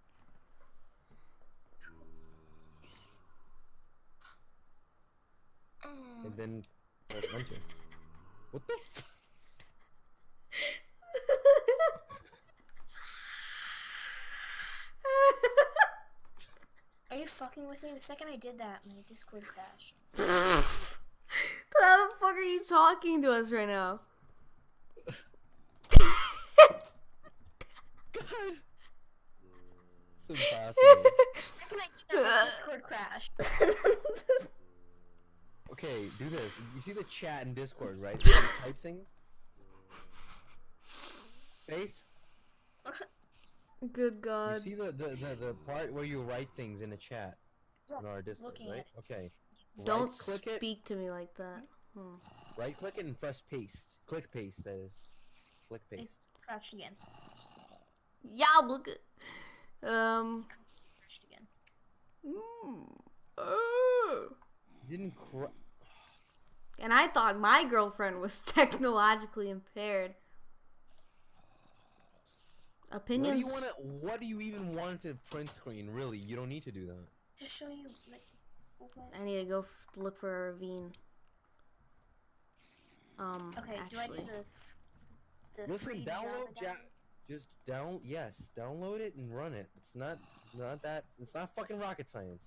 Oh. And then press enter. What the f- Are you fucking with me? The second I did that, my Discord crashed. But how the fuck are you talking to us right now? God. It's impossible. The second I did that, my Discord crashed. Okay, do this. You see the chat in Discord, right? The type thing? Faith? Good You God. see the, the, the, the part where you write things in the chat in our Discord, Looking right? at it. Okay. Don't Right click it. speak to me like that. Hmm. Right click it and press paste. Click paste, that is. Click paste. Crouched again. Yeah, look at. Um. Crouched again. Mm, oh. You didn't cr- And I thought my girlfriend was technologically impaired. What do Opinions. you want to? What do you even want to print screen? Really, you don't need to do that. To show you, like, what? I need to go f- look for a ravine. Um. Okay, do I do actually. the, the Listen, free download Java ja- Just down. Yes, download it and run it. It's not not that. It's not fucking rocket science.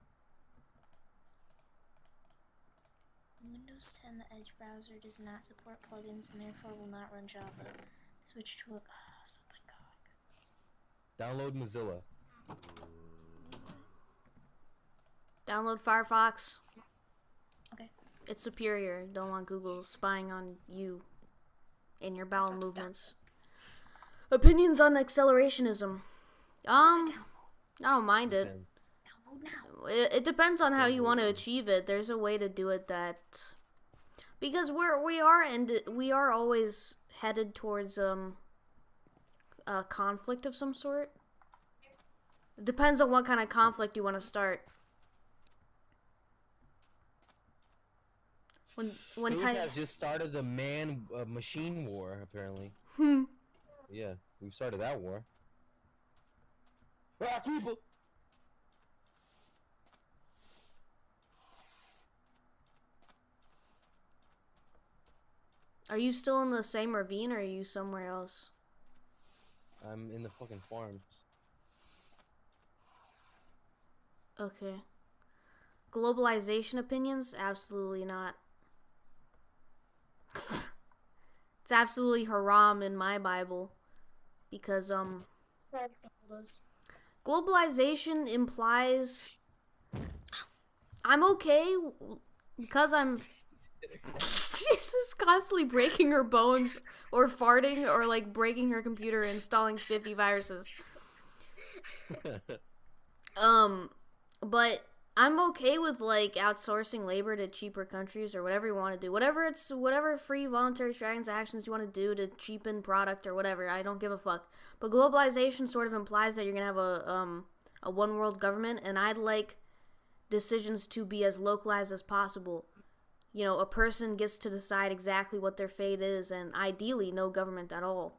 Windows ten, the Edge browser does not support plugins and therefore will not run Java. Switch to a oh, something Download Mozilla. Download Firefox. Okay. It's superior. Don't want Google spying on you in your bowel movements. Opinions on accelerationism. Um, I don't mind it. Depends. Download now. It, it depends on how you want to achieve it. There's a way to do it that because we're we are and we are always headed towards um a conflict of some sort. It depends on what kind of conflict you want to start. When when Faith Ty- has just started the man uh, machine war. Apparently, Hmm. yeah, we started that war. Ah, people. Are you still in the same ravine or are you somewhere else? I'm in the fucking farms. Okay. Globalization opinions? Absolutely not. It's absolutely haram in my Bible. Because, um, globalization implies I'm okay because I'm she's just constantly breaking her bones or farting or like breaking her computer and installing fifty viruses. Um, but I'm okay with like outsourcing labor to cheaper countries or whatever you want to do. Whatever it's whatever free voluntary transactions you want to do to cheapen product or whatever. I don't give a fuck. But globalization sort of implies that you're gonna have a um a one world government, and I'd like decisions to be as localized as possible. You know, a person gets to decide exactly what their fate is, and ideally no government at all.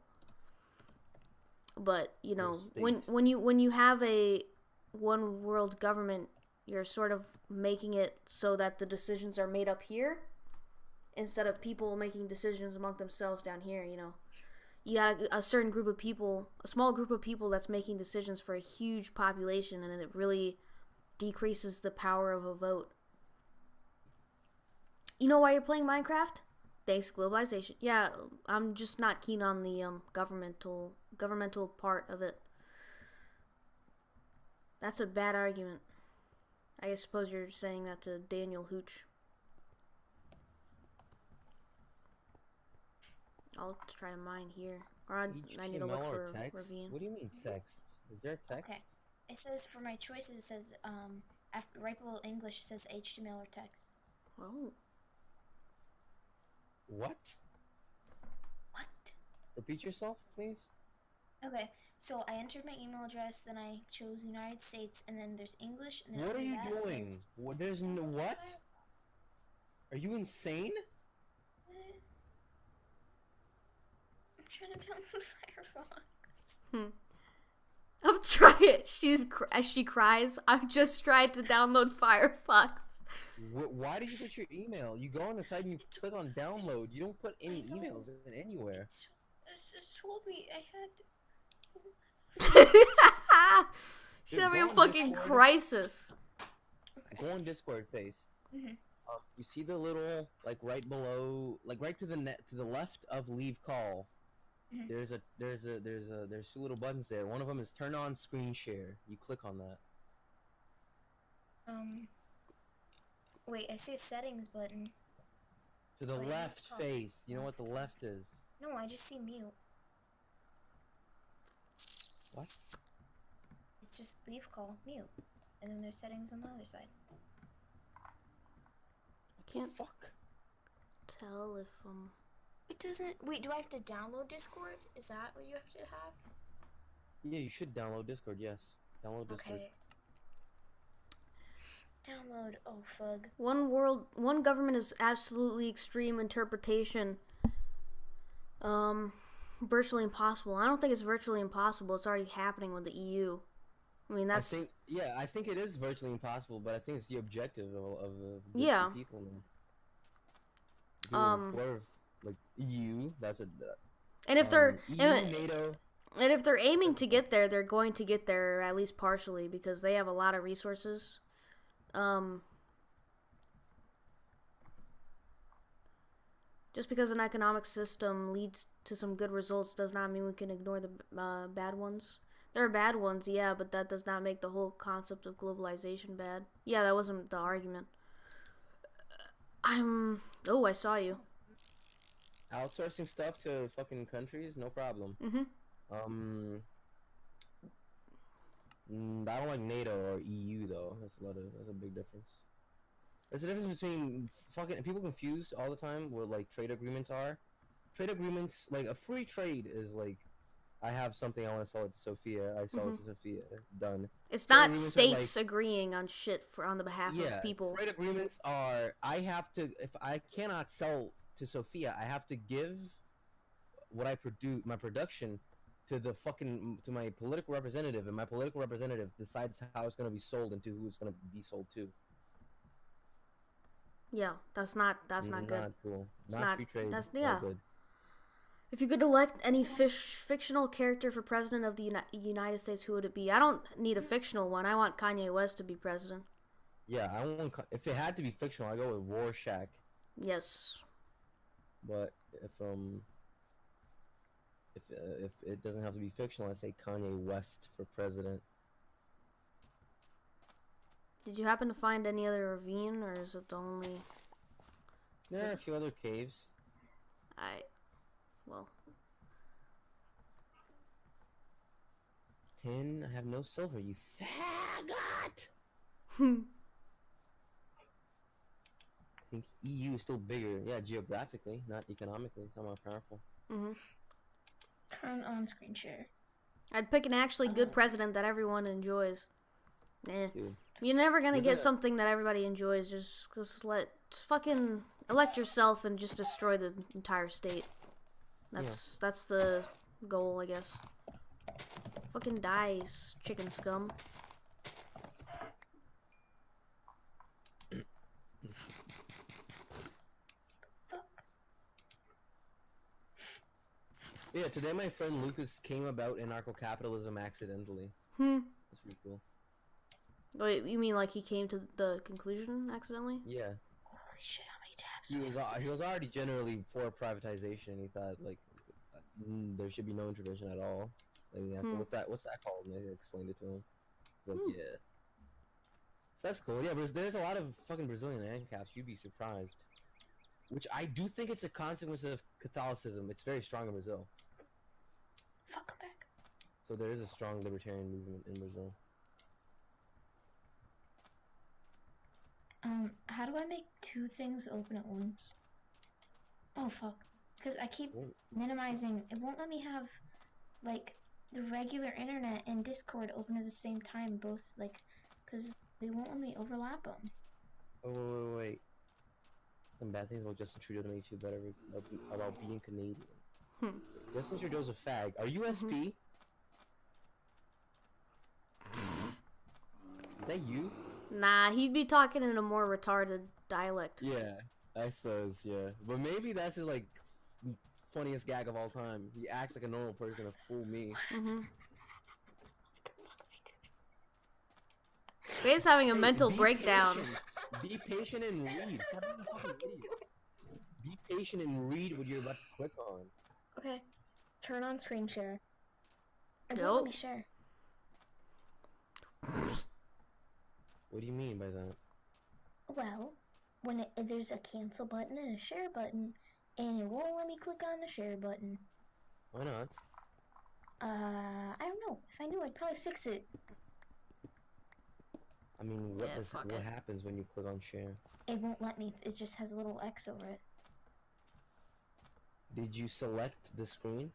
But you know, when when you when you have a one world government, you're sort of making it so that the decisions are made up here instead of people making decisions among themselves down here. You know, you got a, a certain group of people, a small group of people that's making decisions for a huge population, and it really decreases the power of a vote. You know why you're playing Minecraft? Thanks to globalization. Yeah, I'm just not keen on the um governmental governmental part of it. That's a bad argument. I suppose you're saying that to Daniel Hooch. I'll try to mine here. Or I, I need to look for a text? ravine. What do you mean text? Is there text? Okay. It says for my choices, it says um after right below English, it says H T M L or text. Oh. What? What? Repeat yourself, please. Okay, so I entered my email address, then I chose United States, and then there's English, and then What are after you that it doing? says- What? There's no what? Are you insane? Eh. I'm trying to download Firefox. Hmm. I'm trying. She's cr- as she cries. I've just tried to download Firefox. Wh- Why did you put your email? You go on the site and you click on download. You don't put any I know. emails in anywhere. It just told me I had. She's Dude, having a go on fucking Discord. crisis. Go on Discord, Faith. Mhm. Um, you see the little, like right below, like right to the net, to the left of leave call. Mhm. There's a, there's a, there's a, there's two little buttons there. One of them is turn on screen share. You click on that. Um. Wait, I see a settings button. To the Oh, yeah, left, oh, Faith. You know what the left. left is? No, I just see mute. What? It's just leave call mute, and then there's settings on the other side. I can't Fuck. tell if um. It doesn't. Wait, do I have to download Discord? Is that what you have to have? Yeah, you should download Discord. Yes, download Discord. Okay. Download. Oh, fug. One world, one government is absolutely extreme interpretation. Um, virtually impossible. I don't think it's virtually impossible. It's already happening with the E U. I mean, that's I think, yeah, I think it is virtually impossible, but I think it's the objective of, of, of Yeah. people. Man. People Um, who are, like E U. That's a. and if they're um, E U, and, NATO. and if they're aiming to get there, they're going to get there at least partially because they have a lot of resources. Um. Just because an economic system leads to some good results does not mean we can ignore the uh, bad ones. There are bad ones, yeah, but that does not make the whole concept of globalization bad. Yeah, that wasn't the argument. I'm... Oh, I saw you. Outsourcing stuff to fucking countries, no problem. Mm-hmm. Um, mm, I don't like NATO or E U though. That's a lot of. That's a big difference. There's a difference between fucking people confuse all the time what like trade agreements are. Trade agreements, like a free trade, is like, I have something I want to sell it to Sophia. I sell Mhm. it to Sophia. Done. It's Trade not agreements are states like- agreeing on shit for on the behalf Yeah, of people. trade agreements are. I have to. If I cannot sell to Sophia, I have to give what I produce, my production, to the fucking to my political representative, and my political representative decides how it's gonna be sold and to who it's gonna be sold to. Yeah, that's not that's not good. Not cool. It's not, not- free trade. that's- not yeah. good. If you could elect any fish, fictional character for president of the Uni- United States, who would it be? I don't need a fictional one. I want Kanye West to be president. Yeah, I want. co- If it had to be fictional, I go with Rorschach. Yes. But if um, if uh, if it doesn't have to be fictional, I say Kanye West for president. Did you happen to find any other ravine, or is it the only? There are a few other caves. I, well, Tin. I have no silver. You faggot. hmm. I think E U is still bigger. Yeah, geographically, not economically. It's not more powerful. Mhm. Turn on screen share. I'd pick an actually good president that everyone enjoys. Eh. Dude. You're never gonna Look get at- something that everybody enjoys. Just, just let, just fucking elect yourself and just destroy the entire state. That's that's the goal, I guess. Fucking die, s- chicken scum. Yeah, today my friend Lucas came about anarcho-capitalism accidentally. Hmm. That's pretty cool. Wait, you mean like he came to the conclusion accidentally? Yeah. Holy shit, how many tabs? He was al- he was already generally for privatization. He thought like mm, there should be no intervention at all. Like, yeah, Hmm. what's that? What's that called? And they explained it to him. He's like, Hmm. yeah. So that's cool. Yeah, but there's a lot of fucking Brazilian ANCAPs. You'd be surprised. Which I do think it's a consequence of Catholicism. It's very strong in Brazil. Fuck, come back. So there is a strong libertarian movement in Brazil. Um, how do I make two things open at once? Oh fuck. Because I keep Wait. minimizing. It won't let me have, like, the regular internet and Discord open at the same time, both, like, because they won't let me overlap them. Oh wait, wait, wait. Some bad things about Justin Trudeau to make you feel better about, about being Canadian. Hmm. Justin Trudeau's a fag. Are you S P? Is that you? Nah, he'd be talking in a more retarded dialect. Yeah, I suppose, yeah. But maybe that's his, like, f- funniest gag of all time. He acts like a normal person to fool me. Mm-hmm. Faye's having a Hey, mental be breakdown. patient. Be patient and read. Stop being a fucking idiot. Be patient and read what you're about to click on. Okay. Turn on screen share. It won't Nope. let me share. What do you mean by that? Well, when it, there's a cancel button and a share button, and it won't let me click on the share button. Why not? Uh, I don't know. If I knew, I'd probably fix it. I mean, what Yeah, does fuck what it. happens when you click on share? It won't let me. It just has a little X over it. Did you select the screen?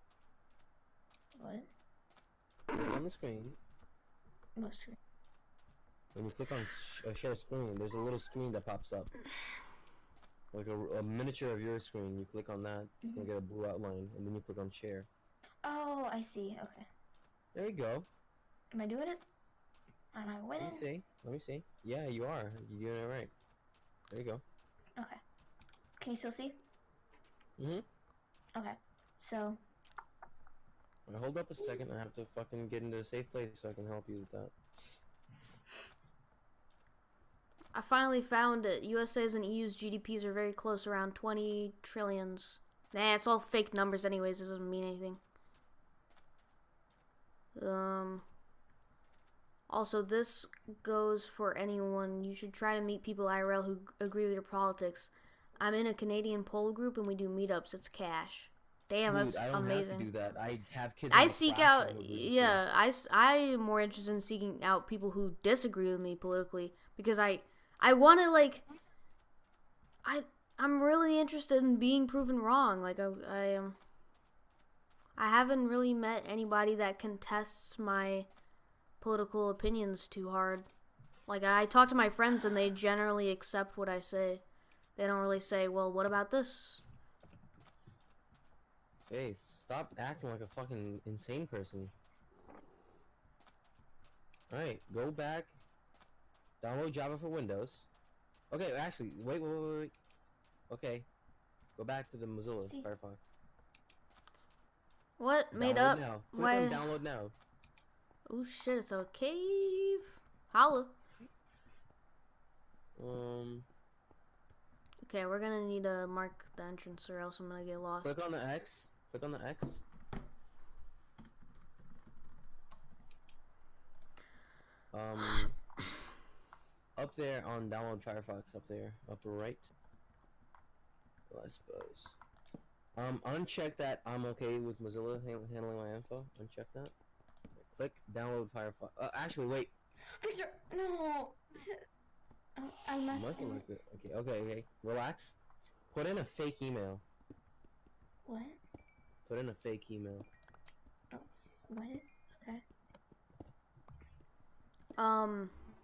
What? Click on the screen. Most. When you click on sh uh, share screen, there's a little screen that pops up. Like a, a miniature of your screen. You click on that, it's gonna get a blue outline, and then you click on share. Oh, I see. Okay. There you go. Am I doing it? Am I Let winning? me see. Let me see. Yeah, you are. You're doing it right. There you go. Okay. Can you still see? Mhm. Okay. So. Alright, hold up a second. I have to fucking get into a safe place so I can help you with that. I finally found it. U S A's and E U's G D Ps are very close, around twenty trillions. Nah, it's all fake numbers anyways. It doesn't mean anything. Um. Also, this goes for anyone. You should try to meet people I R L who agree with your politics. I'm in a Canadian poll group and we do meetups. It's cash. Damn, Dude, that's I don't amazing. have to do that. I have kids. in I the seek class out, that agree with me. yeah, I, s- I am more interested in seeking out people who disagree with me politically because I, I want to, like, I, I'm really interested in being proven wrong. Like, I, I am, I haven't really met anybody that contests my political opinions too hard. Like, I talk to my friends and they generally accept what I say. They don't really say, well, what about this? Faith, stop acting like a fucking insane person. Alright, go back. Download Java for Windows. Okay, actually, wait, wait, wait, wait. Okay. Go back to the Mozilla See. Firefox. What? Made Download up? now. Click Why? on download now. Oh shit, it's a cave. Holla. Um, Okay, we're gonna need to mark the entrance or else I'm gonna get lost. click on the X. Click on the X. Um, up there on download Firefox, up there, upper right. Well, I suppose. Um, uncheck that I'm okay with Mozilla han handling my info. Uncheck that. Click download Firefox. Uh, actually, wait. Victor, no. Oh, I must. Must like it. Okay, okay, okay. Relax. Put in a fake email. What? Put in a fake email. What? Okay. Um.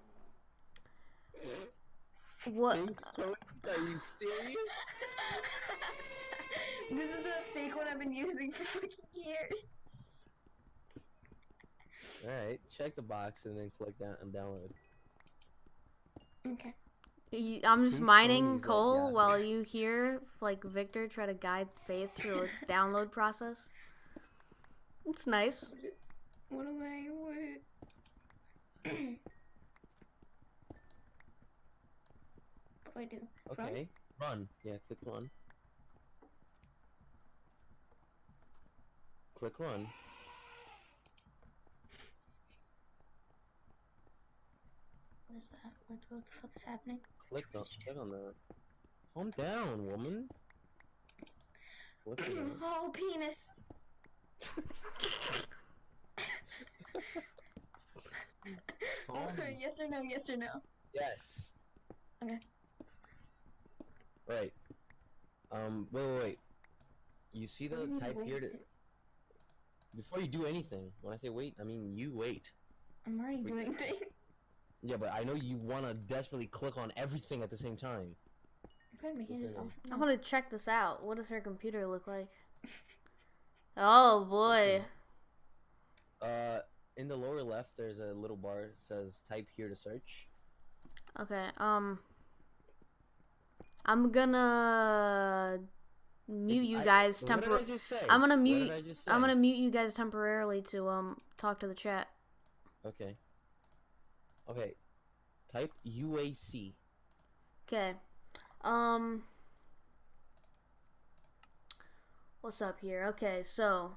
What? Think, Tony, are you serious? This is the fake one I've been using for fucking years. Alright, check the box and then click that and download. Okay. y- I'm just Think mining Tony's like, coal yeah. while you hear like Victor try to guide Faith through a download process. It's nice. What am I? What? What do I do? Run? Okay, run. Yeah, click run. Click run. What is that? What, what the fuck is happening? Click on, click on that. Calm down, woman. Click on that. Oh, penis. Calm. Yes or no? Yes or no? Yes. Okay. Right. Um, wait, wait, wait. You see the What do you mean type here to... wait? Before you do anything, when I say wait, I mean you wait. I'm already Wait. doing things. Yeah, but I know you want to desperately click on everything at the same time. I'm putting my hands Listen. off. I'm gonna check this out. What does her computer look like? Oh boy. Uh, in the lower left, there's a little bar that says type here to search. Okay. Um. I'm gonna mute If you I- guys what did I temporarily. just say? I'm gonna What mute. did I just I'm say? gonna mute you guys temporarily to um talk to the chat. Okay. Okay. Type U A C. Okay. Um. What's up here? Okay, so.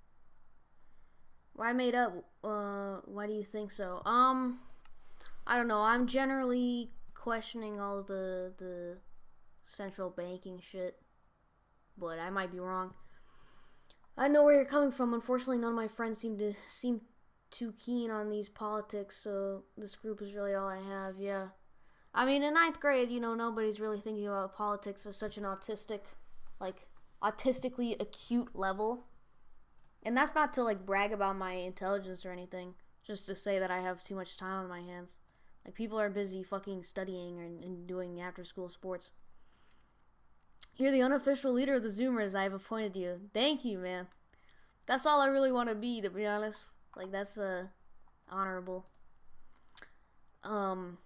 Why made up? Uh, why do you think so? Um, I don't know. I'm generally questioning all the the central banking shit, but I might be wrong. I know where you're coming from. Unfortunately, none of my friends seem to seem too keen on these politics, so this group is really all I have. Yeah. I mean, in ninth grade, you know, nobody's really thinking about politics at such an autistic, like, autistically acute level. And that's not to, like, brag about my intelligence or anything. Just to say that I have too much time on my hands. Like, people are busy fucking studying and, and doing after-school sports. You're the unofficial leader of the Zoomers. I have appointed you. Thank you, man. That's all I really want to be, to be honest. Like, that's, uh, honorable. Um...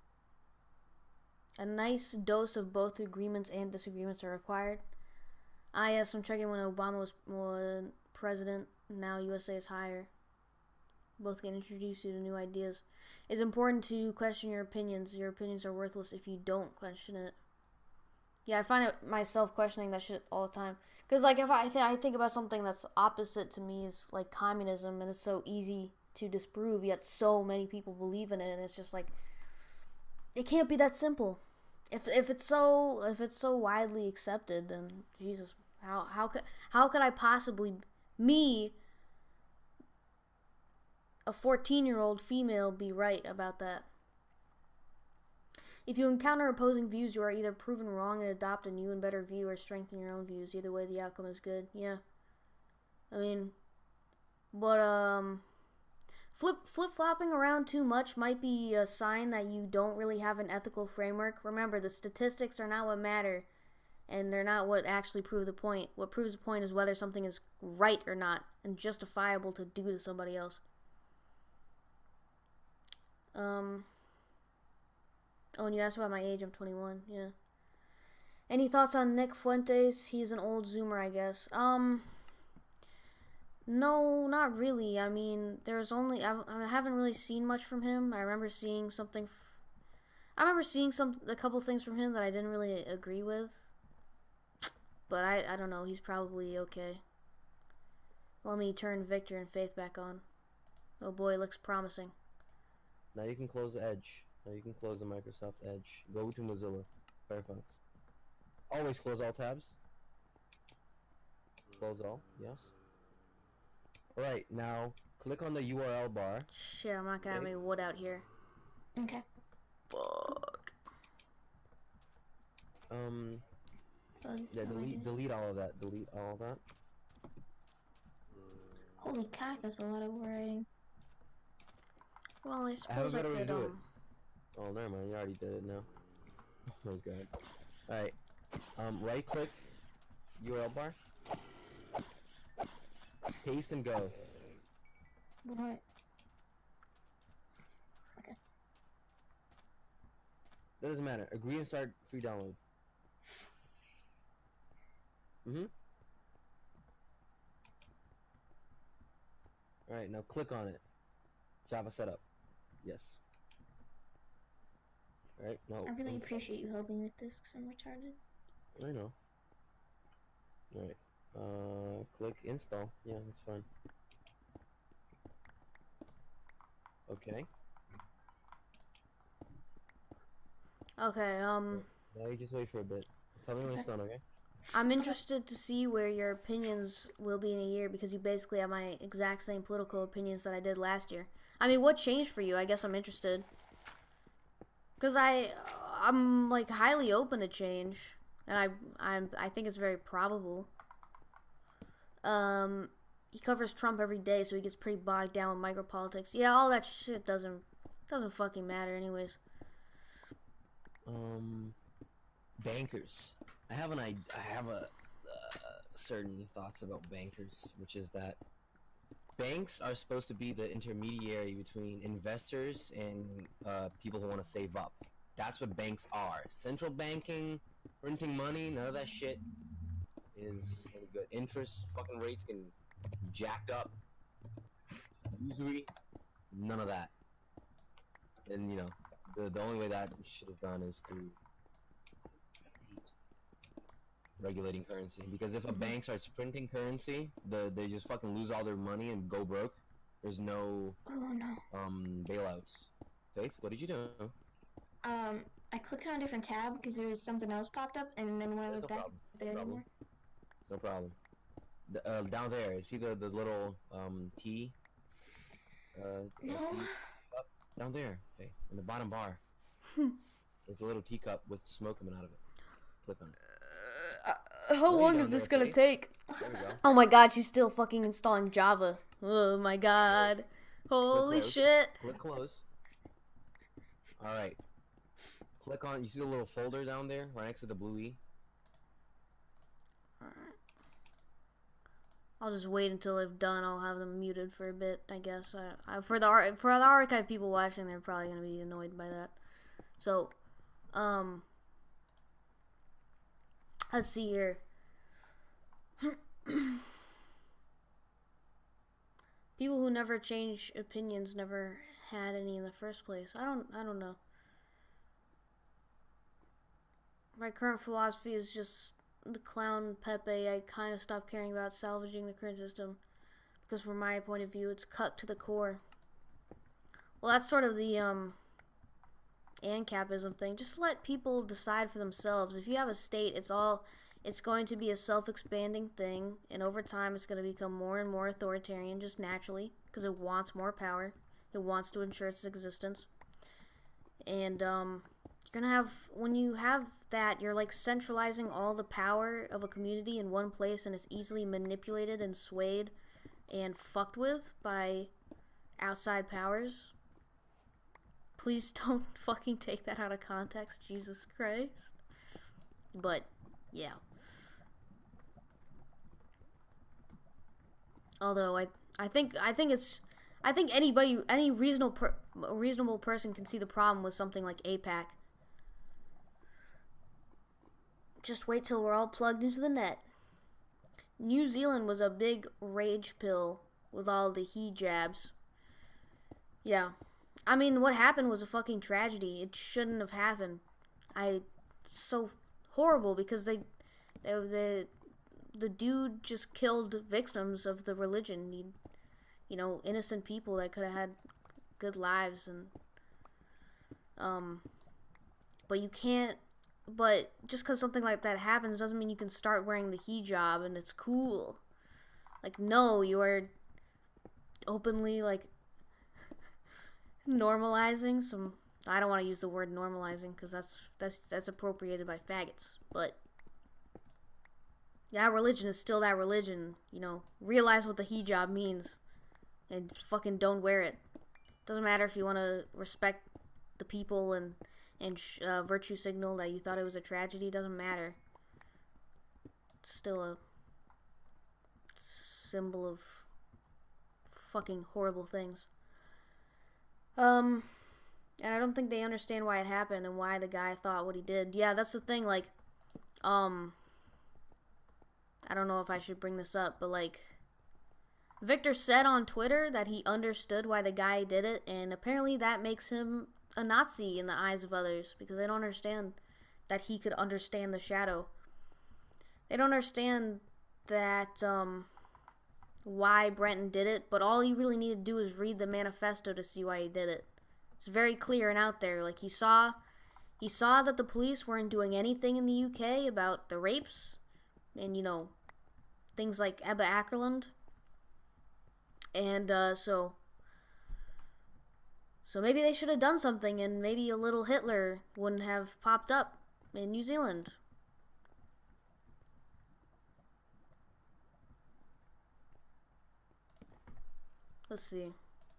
A nice dose of both agreements and disagreements are required. Ah, yes, I'm checking when Obama was, was president. Now U S A is higher. Both can introduce you to new ideas. It's important to question your opinions. Your opinions are worthless if you don't question it. Yeah, I find it myself questioning that shit all the time. Because, like, if I, th- I think about something that's opposite to me is, like, communism, and it's so easy to disprove, yet so many people believe in it, and it's just like, it can't be that simple. If if it's so if it's so widely accepted, then Jesus, how how could how could I possibly, me, a fourteen-year-old female, be right about that? If you encounter opposing views, you are either proven wrong and adopt a new and better view, or strengthen your own views. Either way, the outcome is good. Yeah. I mean, but um. Flip, flip-flopping around too much might be a sign that you don't really have an ethical framework. Remember, the statistics are not what matter, and they're not what actually prove the point. What proves the point is whether something is right or not, and justifiable to do to somebody else. Um. Oh, and you asked about my age. I'm twenty-one, yeah. Any thoughts on Nick Fuentes? He's an old Zoomer, I guess. Um... No, not really. I mean, there's only I, I haven't really seen much from him. I remember seeing something. F- I remember seeing some a couple things from him that I didn't really agree with. But I I don't know. He's probably okay. Let me turn Victor and Faith back on. Oh boy, looks promising. Now you can close Edge. Now you can close the Microsoft Edge. Go to Mozilla Firefox. Always close all tabs. Close all. Yes. Alright, now click on the U R L bar. Shit, I'm not gonna have any wood out here. Okay. Fuck. Um. Bug Yeah, delete, delete all of that. Delete all of that. Holy cock, that's a lot of writing. Well, I I suppose haven't I, got to could. do it. Um, Oh, never mind. You already did it now. Oh god. Alright. Um, right click U R L bar. Paste and go. What? Okay. That doesn't matter. Agree and start free download. Mm-hmm. Alright, now click on it. Java setup. Yes. Alright, no. I really install. appreciate you helping with this because I'm retarded. I know. Alright. Uh, click install. Yeah, that's fine. Okay. okay, um, Now you just wait for a bit. Tell me when it's done, okay? I'm interested to see where your opinions will be in a year because you basically have my exact same political opinions that I did last year. I mean, what changed for you? I guess I'm interested. Because I, I'm, like, highly open to change. And I, I'm, I think it's very probable. Um, he covers Trump every day, so he gets pretty bogged down with micropolitics. Yeah, all that shit doesn't, doesn't fucking matter anyways. Um, bankers. I have an I, I have a uh, certain thoughts about bankers, which is that banks are supposed to be the intermediary between investors and uh, people who want to save up. That's what banks are. Central banking, printing money, none of that shit is any good. Interest fucking rates can jacked up. Usury, none of that. And you know, the the only way that shit is done is through state regulating currency. Because if a bank starts printing currency, the they just fucking lose all their money and go broke. There's no Oh no. um bailouts. Faith, what did you do? Um, I clicked on a different tab because there was something else popped up, and then when I That's looked no back, problem. there No anymore. problem. No problem. D- uh, down there. See the the little um T. Uh, uh, No. tea cup? Down there, Faith, in the bottom bar. There's a little teacup with smoke coming out of it. Click on it. Uh, how Way long down is this there, gonna Faith. take? There we go. Oh my god, she's still fucking installing Java. Oh my god. Holy close. shit. Click close. All right. Click on. You see the little folder down there, right next to the blue E. I'll just wait until they've done. I'll have them muted for a bit, I guess. I, I, for the ar- for the archive people watching, they're probably gonna be annoyed by that. So, um, let's see here. People who never change opinions never had any in the first place. I don't. I don't know. My current philosophy is just the clown Pepe. I kind of stopped caring about salvaging the current system because, from my point of view, it's cut to the core. Well, that's sort of the um ANCAPism thing. Just let people decide for themselves. If you have a state, it's all it's going to be a self-expanding thing, and over time, it's going to become more and more authoritarian, just naturally, because it wants more power. It wants to ensure its existence, and um. You're gonna have, when you have that, you're like centralizing all the power of a community in one place, and it's easily manipulated and swayed and fucked with by outside powers. Please don't fucking take that out of context, Jesus Christ. But, yeah. Although, I I think, I think it's, I think anybody, any reasonable, per, reasonable person can see the problem with something like APAC. Just wait till we're all plugged into the net. New Zealand was a big rage pill with all the hijabs. Yeah. I mean, what happened was a fucking tragedy. It shouldn't have happened. I... It's so horrible because they... they the, the dude just killed victims of the religion. He, you know, innocent people that could have had good lives and... Um... But you can't... But just because something like that happens doesn't mean you can start wearing the hijab and it's cool. Like, no, you are openly, like, normalizing some... I don't want to use the word normalizing because that's, that's, that's appropriated by faggots. But that religion is still that religion, you know. Realize what the hijab means and fucking don't wear it. Doesn't matter if you want to respect the people and... and uh, virtue signal that you thought it was a tragedy. Doesn't matter. It's still a symbol of fucking horrible things. Um, and I don't think they understand why it happened and why the guy thought what he did. Yeah, that's the thing, like, um, I don't know if I should bring this up, but, like, Victor said on Twitter that he understood why the guy did it, and apparently that makes him a Nazi in the eyes of others because they don't understand that he could understand the shadow. They don't understand that um why Brenton did it, but all you really need to do is read the manifesto to see why he did it. It's very clear and out there. Like, he saw he saw that the police weren't doing anything in the U K about the rapes and, you know, things like Ebba Ackerland. And uh so So maybe they should have done something, and maybe a little Hitler wouldn't have popped up in New Zealand. Let's see.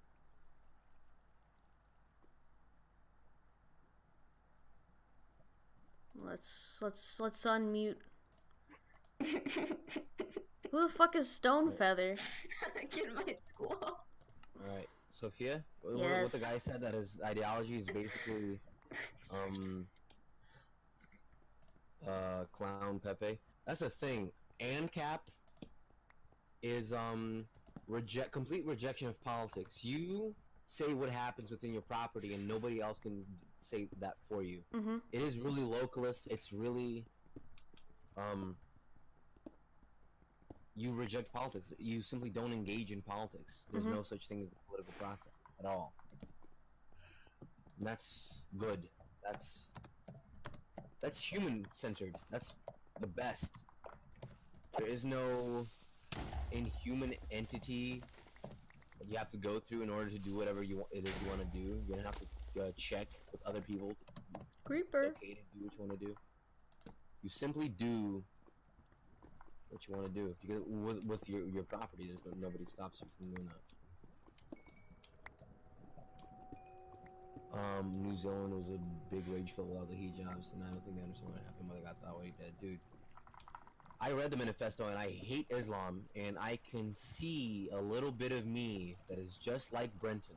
Let's let's let's unmute. Who the fuck is Stonefeather? Kid in my school. Alright, Sophia? What, Yes. what the guy said, that his ideology is basically, um, uh, Clown Pepe. That's the thing. ANCAP is, um, reject complete rejection of politics. You say what happens within your property and nobody else can say that for you. Mm-hmm. It is really localist. It's really, um, you reject politics. You simply don't engage in politics. There's Mhm. no such thing as a political process at all. And that's good. That's that's human-centered. That's the best. There is no inhuman entity that you have to go through in order to do whatever you want, it is you want to do. You're gonna have to uh, check with other people. Creeper. It's okay to do what you want to do. You simply do what you want to do. Because with, with your your property, there's no, nobody stops you from doing that. Um, New Zealand was a big rage filled with all the hijabs, and I don't think they understand what happened when they got that way. Dead, dude. I read the manifesto, and I hate Islam, and I can see a little bit of me that is just like Brenton.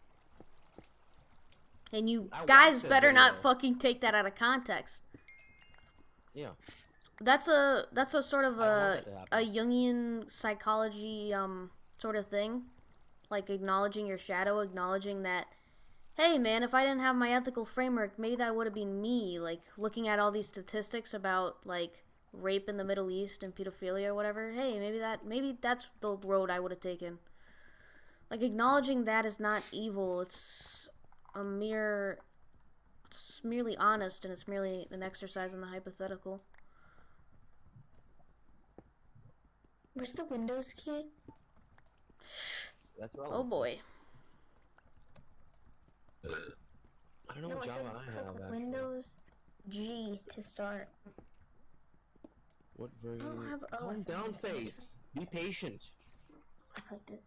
And you I guys watched that better not video. fucking take that out of context. Yeah. That's a that's a sort of I don't a want that to a happen. Jungian psychology um sort of thing, like acknowledging your shadow, acknowledging that, hey man, if I didn't have my ethical framework, maybe that would have been me. Like looking at all these statistics about like rape in the Middle East and pedophilia or whatever. Hey, maybe that maybe that's the road I would have taken. Like acknowledging that is not evil. It's a mere it's merely honest, and it's merely an exercise in the hypothetical. Where's the Windows key? That's Oh relevant. boy. I don't know No, what it job said I click have, actually. Windows G to start. What version? don't have- oh, Calm I down, found it. Faith. Be patient. I clicked it.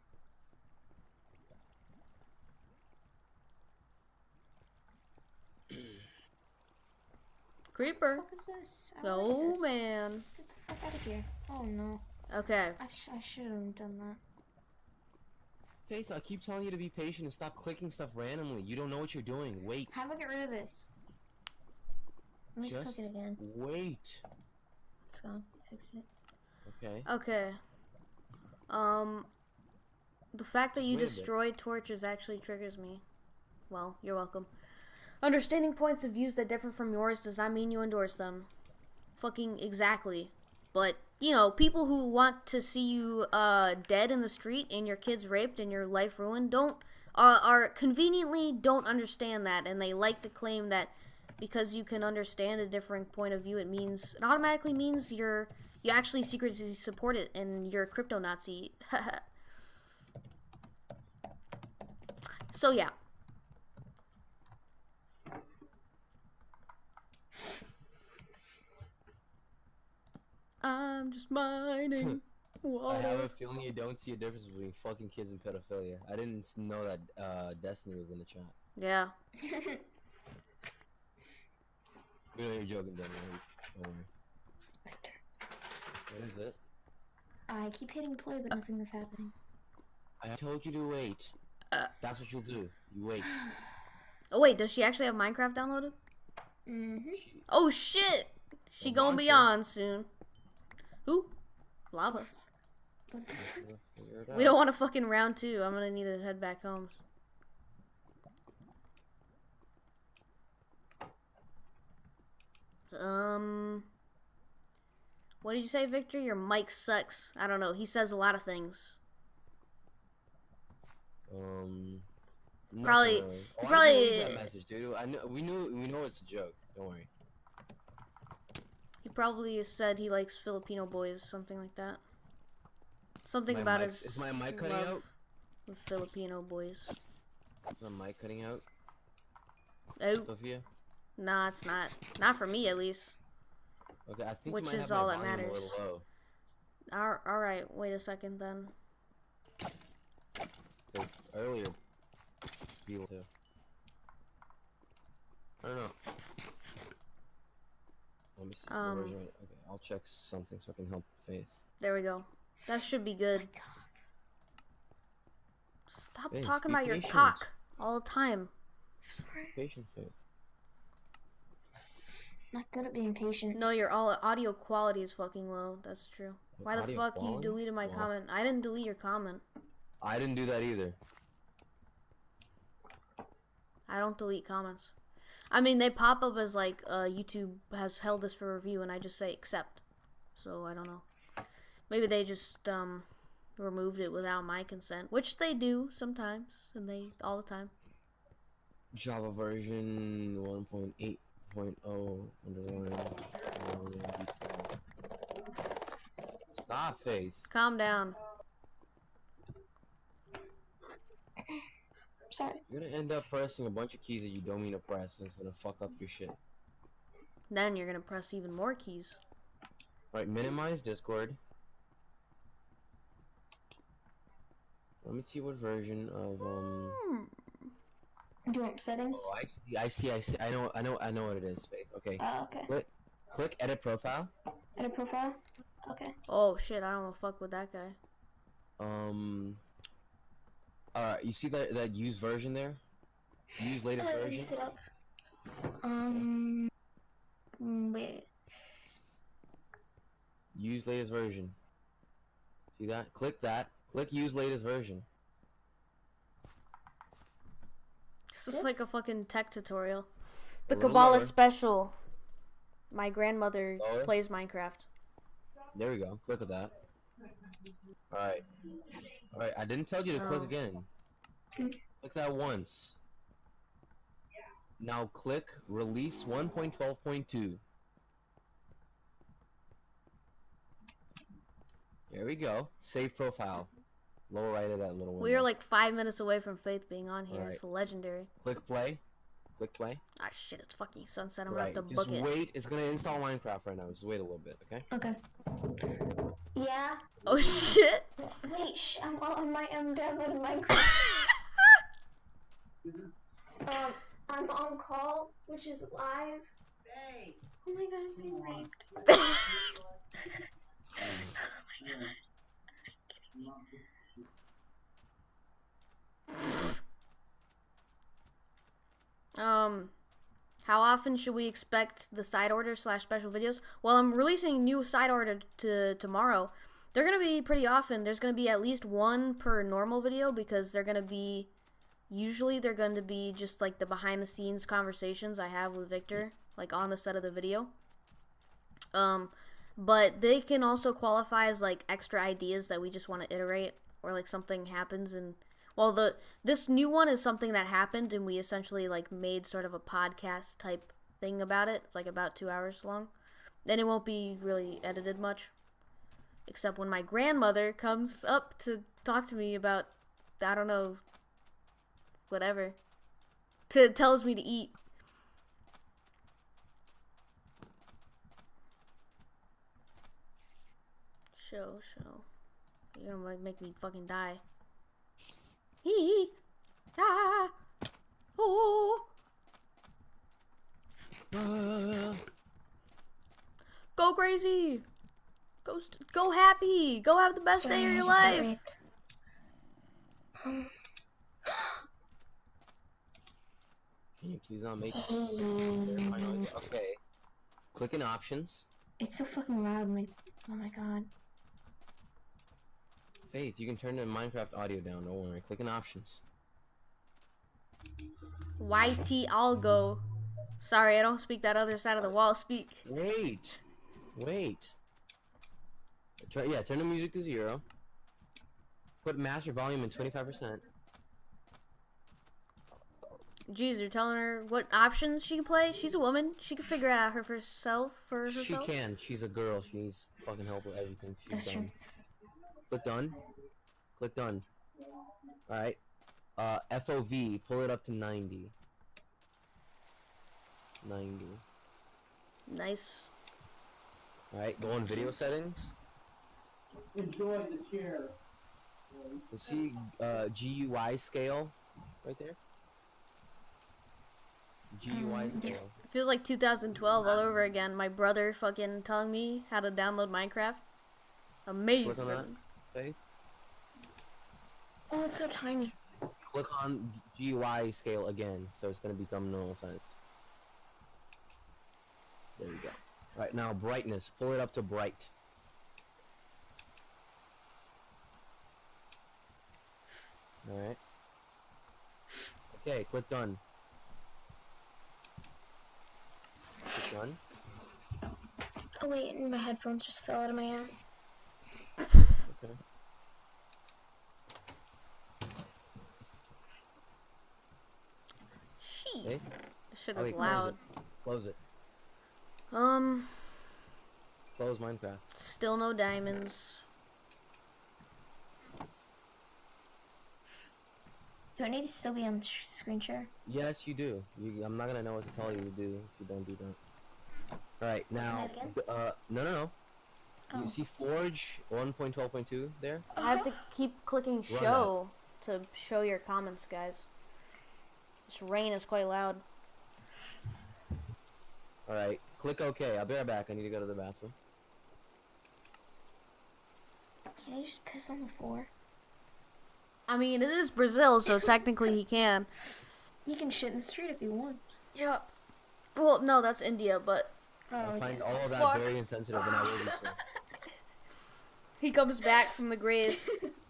Creeper. What is this? I don't like Oh this. man. Get the fuck out of here. Oh no. Okay. I, sh I shouldn't have done that. Faith, I keep telling you to be patient and stop clicking stuff randomly. You don't know what you're doing. Wait. How do I get rid of this? Let me just Just click it again. wait. It's gone. Fix it. Okay. Okay. Um, the fact that Just you wait a bit. destroyed torches actually triggers me. Well, you're welcome. Understanding points of views that differ from yours does not mean you endorse them. Fucking exactly. But, you know, people who want to see you uh, dead in the street and your kids raped and your life ruined don't uh, are conveniently don't understand that, and they like to claim that because you can understand a different point of view, it means it automatically means you're you actually secretly support it and you're a crypto Nazi. So yeah. I'm just mining I water. have a feeling you don't see a difference between fucking kids and pedophilia. I didn't s- know that uh, Destiny was in the chat. Yeah. We know you're joking, Daniel. Don't worry. What is it? I keep hitting play, but nothing is happening. I told you to wait. That's what you'll do. You wait. Oh wait, does she actually have Minecraft downloaded? Mm-hmm. She- Oh shit! She A gonna monster. be on soon. Who? Lava. We'll figure it We out. don't want a fucking round two. I'm gonna need to head back home. Um. What did you say, Victor? Your mic sucks. I don't know. He says a lot of things. Um. nothing Probably- really. he Oh, I didn't probably- read that message, dude. I know, we knew we know it's a joke. Don't worry. He probably said he likes Filipino boys, something like that. Something My about mic's- his is my mic cutting love out? with Filipino boys. Is my mic cutting out, Oh, Sophia? nah, it's not. Not for me, at least. Okay, I think Which you might is have all my that volume a matters. little low. All, all right, wait a second then. Because earlier, people too. I don't know. Let me see. What Um, version- Okay, I'll check something so I can help Faith. There we go. That should be good. My God. Stop Vince, talking be about your patient. cock all the time. Sorry. Patience, Faith. Not good at being patient. No, your all audio quality is fucking low. That's true. Why the Audio fuck you quality? deleted my Wow. comment? I didn't delete your comment. I didn't do that either. I don't delete comments. I mean, they pop up as like uh, YouTube has held this for review, and I just say accept. So I don't know. Maybe they just um removed it without my consent, which they do sometimes, and they all the time. Java version one point eight point oh underline. Stop, Faith. Calm down. Sorry. You're gonna end up pressing a bunch of keys that you don't mean to press, and it's gonna fuck up your shit. Then you're gonna press even more keys. Right, minimize Discord. Let me see what version of um. Hmm. Do you want settings? Oh, I see. I see. I see. I know. I know. I know what it is. Faith. Okay. Oh, okay. Click. Click edit profile. Edit profile? Okay. Oh shit! I don't wanna fuck with that guy. Um. Alright, you see that that use version there? Use latest Uh, let me version. sit up. Um. mm, Wait. Use latest version. See that? Click that. Click use latest version. This is like a fucking tech tutorial. The A little Kabbalah lower. special. My grandmother Lower. plays Minecraft. There we go. Click with that. Alright. Alright, I didn't tell you to click Oh. again. Click that once. Now click release one point twelve point two. There we go. Save profile. Lower right of that little one. We are like five minutes away from Faith being on here. Alright. It's legendary. Click play. Click play. Ah shit! It's fucking sunset. I'm Right. gonna have to Just book it. wait. It's gonna install Minecraft right now. Just wait a little bit, okay? Okay. Yeah. Oh shit! Wait, sh I'm, on my, I'm downloading Minecraft. um, I'm on call, which is live. Oh my god, I'm being raped. Um, how often should we expect the side order slash special videos? Well, I'm releasing new side order to tomorrow. They're gonna be pretty often. There's gonna be at least one per normal video because they're gonna be. Usually, they're going to be just like the behind the scenes conversations I have with Victor, like on the set of the video. Um, but they can also qualify as like extra ideas that we just want to iterate, or like something happens and. Well, the this new one is something that happened, and we essentially like made sort of a podcast type thing about it. It's like about two hours long, and it won't be really edited much, except when my grandmother comes up to talk to me about, I don't know, whatever, to tells me to eat. Show, show. You're gonna make me fucking die. Hee ah oh Uh, go crazy, go st- go happy, go have the best Sorry, day of I your just got life. raped. Um, can you please not make it? hey. Okay. Click in options. It's so fucking loud, my. Oh my god. Faith, you can turn the Minecraft audio down. Don't worry. Click in options. Y T Algo. Sorry, I don't speak that other side of the wall speak. Wait. Wait. Try, yeah, turn the music to zero. Put master volume in twenty-five percent. Jeez, you're telling her what options she can play? She's a woman. She can figure it out her herself for She herself. can. She's a girl. She needs fucking help with everything. She's That's done. true. Click done. Click done. Alright. Uh, F O V. Pull it up to ninety. ninety. Nice. Alright, go on video settings. Enjoy the chair. You see uh, G U I scale right there? G U I Um, yeah. scale. It feels like two thousand twelve all over again. My brother fucking telling me how to download Minecraft. Amazing. Click on that, Faith. Oh, it's so tiny. Click on G U I scale again, so it's gonna become normal sized. There you go. Right now, brightness. Pull it up to bright. Alright. Okay, click done. Click done. Oh wait, my headphones just fell out of my ass. Okay. Shit. Faith? This shit Oh, is wait, close loud. it. Close it. Um, Close Minecraft. still no diamonds. Do I need to still be on sh screen share? Yes, you do. You, I'm not gonna know what to tell you to do if you don't do that. All right, now, that again? d- uh, no, no, no. Oh. You see Forge one point twelve point two there? I have to keep clicking that. show to show your comments, guys. This rain is quite loud. All right, click OK. I'll be right back. I need to go to the bathroom. Can you just piss on the floor? I mean, it is Brazil, so technically he can. He can shit in the street if he wants. Yeah. Well, no, that's India, but Oh, I find okay. all of that Fuck. very insensitive, and I will be so. he comes back from the grave.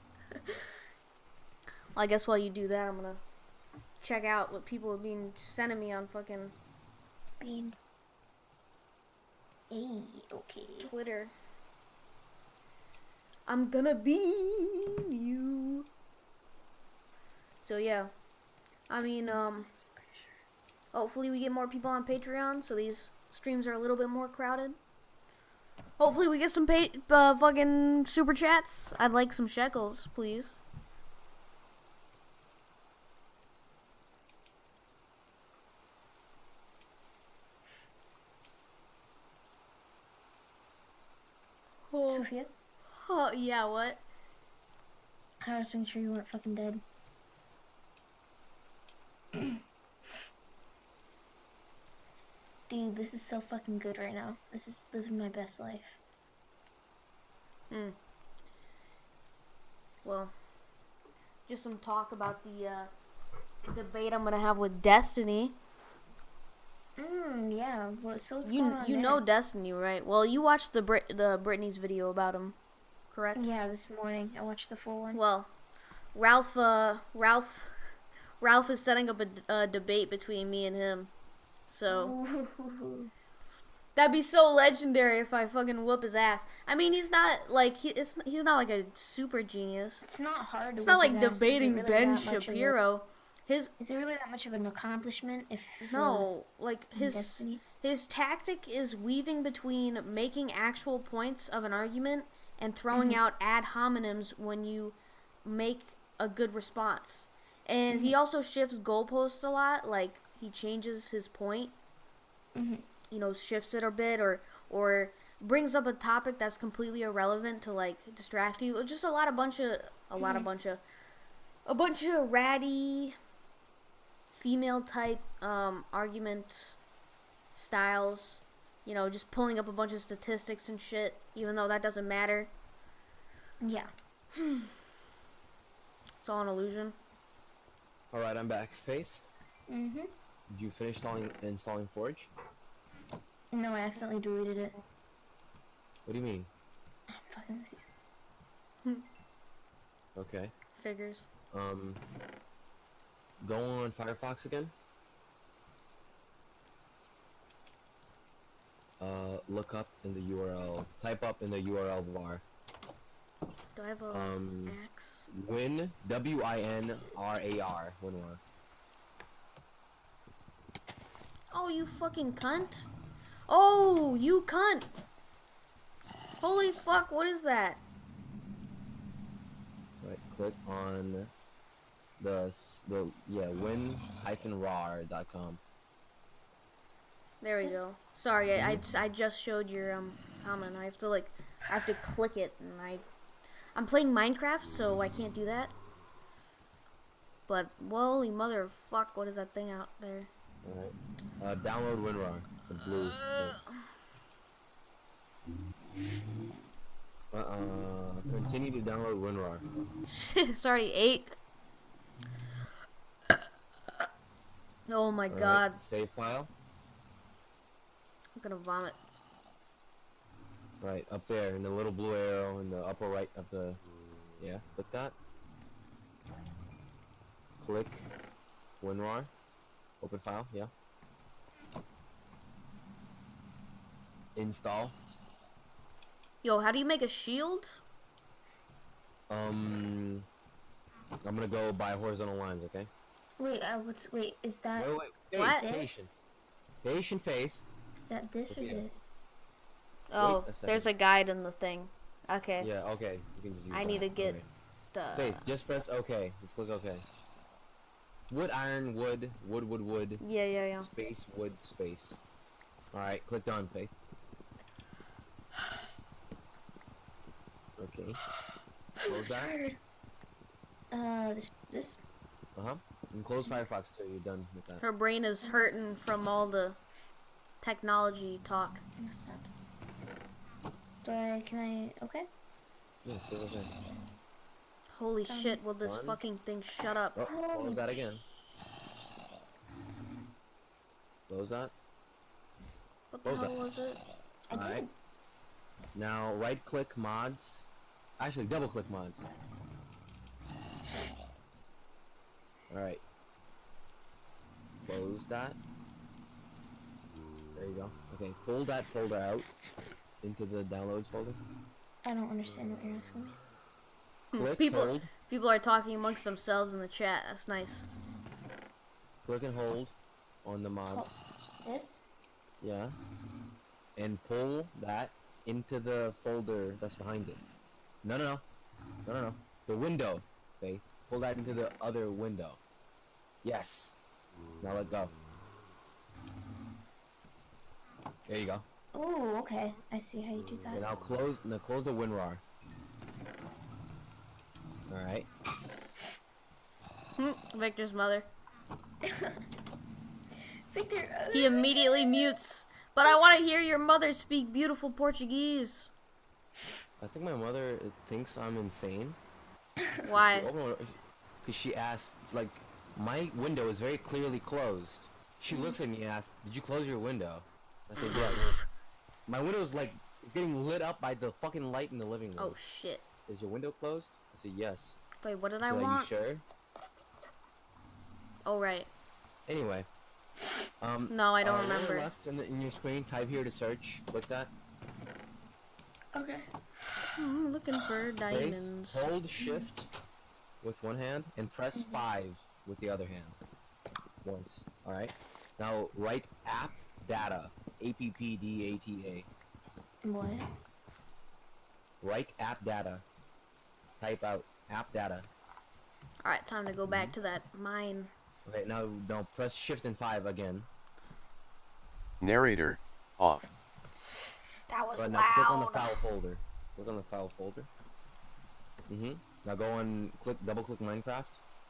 Well, I guess while you do that, I'm gonna check out what people have been sending me on fucking Bean. Hey, okay. Twitter. I'm gonna beam you. So yeah, I mean, um, hopefully we get more people on Patreon, so these streams are a little bit more crowded. Hopefully we get some pay uh, fucking super chats. I'd like some shekels, please. Oh, Sophia, oh yeah, what? I was making sure you weren't fucking dead. Dude, this is so fucking good right now. This is living my best life. Hmm. Well, just some talk about the uh, debate I'm gonna have with Destiny. Mmm, yeah. What, so what's You going on you there? know Destiny, right? Well, you watched the Brit the Britney's video about him, correct? Yeah, this morning I watched the full one. Well, Ralph uh Ralph Ralph is setting up a, d- a debate between me and him. So Ooh. that'd be so legendary if I fucking whoop his ass. I mean, he's not like he it's, he's not like a super genius. It's not hard to It's not whip like his ass. Is it debating really Ben that much of a- Shapiro. His Is it really that much of an accomplishment if no, like uh, his Destiny? his tactic is weaving between making actual points of an argument and throwing Mhm. out ad hominems when you make a good response. And he Mhm. also shifts goalposts a lot, like he changes his point, Mhm. you know, shifts it a bit or or brings up a topic that's completely irrelevant to like distract you. Just a lot of bunch of a lot of Mhm. bunch of a bunch of ratty female type um argument styles, you know, just pulling up a bunch of statistics and shit, even though that doesn't matter. Yeah. It's all an illusion. All right, I'm back. Faith, Mhm. did you finish installing installing Forge? No, I accidentally deleted it. What do you mean? I'm fucking with you. Okay. Figures. Um. Go on Firefox again. Uh, look up in the U R L. Type up in the U R L bar. Do I have a Um, axe? Win W I N R A R WinRAR. Oh, you fucking cunt. Oh, you cunt. Holy fuck, what is that? Right. Click on the s- the yeah win hyphen rar dot com. There we Yes. go. Sorry, I, I, j- I just showed your um comment. I have to like, I have to click it, and I, I'm playing Minecraft, so I can't do that. But holy motherfuck, what is that thing out there? All right. Uh, download WinRAR. The blue. Uh uh. Continue to download WinRAR. Shit, it's already eight. Oh my All right, god, Save file. I'm gonna vomit. Right up there in the little blue arrow in the upper right of the. Yeah. Click that. Click WinRAR. Open file. Yeah. Install. Yo, how do you make a shield? Um. I'm gonna go by horizontal lines. Okay. Wait, uh, what's wait? Is that Wait, wait. Face, What? Patient. this? Patient face. Is that this or Okay. this? Oh, a second. there's a guide in the thing. Okay. Yeah. Okay. You can just use I that. need to get Okay. the. Faith, just press OK. Just click OK. wood, iron, wood, wood, wood, wood, Yeah, yeah, yeah. space, wood, space. Alright, click done, Faith. Okay. Close that. Tired. Uh, this, this. Uh-huh. And close Firefox till you're done with that. Her brain is hurting from all the technology talk. Steps. Do I, can I, okay? Yeah, close that. Holy Um, shit, will this one. fucking thing shut up? Oh, close that again. Close that. What the close hell that. was it? I did. Alright. Now right click mods. Actually double click mods. Alright. Close that. There you go. Okay, pull that folder out into the downloads folder. I don't understand what you're asking me. Click, People- hold, People are talking amongst themselves in the chat. That's nice. click and hold on the mods. This? Yeah. And pull that into the folder that's behind it. No, no, no. No, no, no. The window, Faith. Pull that into the other window. Yes. Now let go. There you go. Oh, okay. I see how you do Okay, that. now close. Now close the WinRAR. All right. Hmm, Victor's mother. Victor, uh, He immediately mutes. But I want to hear your mother speak beautiful Portuguese. I think my mother thinks I'm insane. Why? Because she asked, like, my window is very clearly closed. She looks at me and asks, "Did you close your window?" I said, "Yes." My window is like it's getting lit up by the fucking light in the living room. Oh shit. Is your window closed? I said, "Yes." Wait, what did She's I like, want? "You sure?" Oh right. Anyway, um, No, I don't uh, lower remember. left in, the, in your screen, type here to search. Click that. okay. I'm looking for Place, diamonds. hold Shift with one hand and press five with the other hand. Once. All right. Now write app data. A P P D A T A. What? Write app data. Type out app data. Alright, time to go back to that mine. Okay, now now press Shift and five again. Narrator. Off. That was Right, now click on the loud. file folder. Click on the file folder. Mm-hmm. Now go on click double click Minecraft.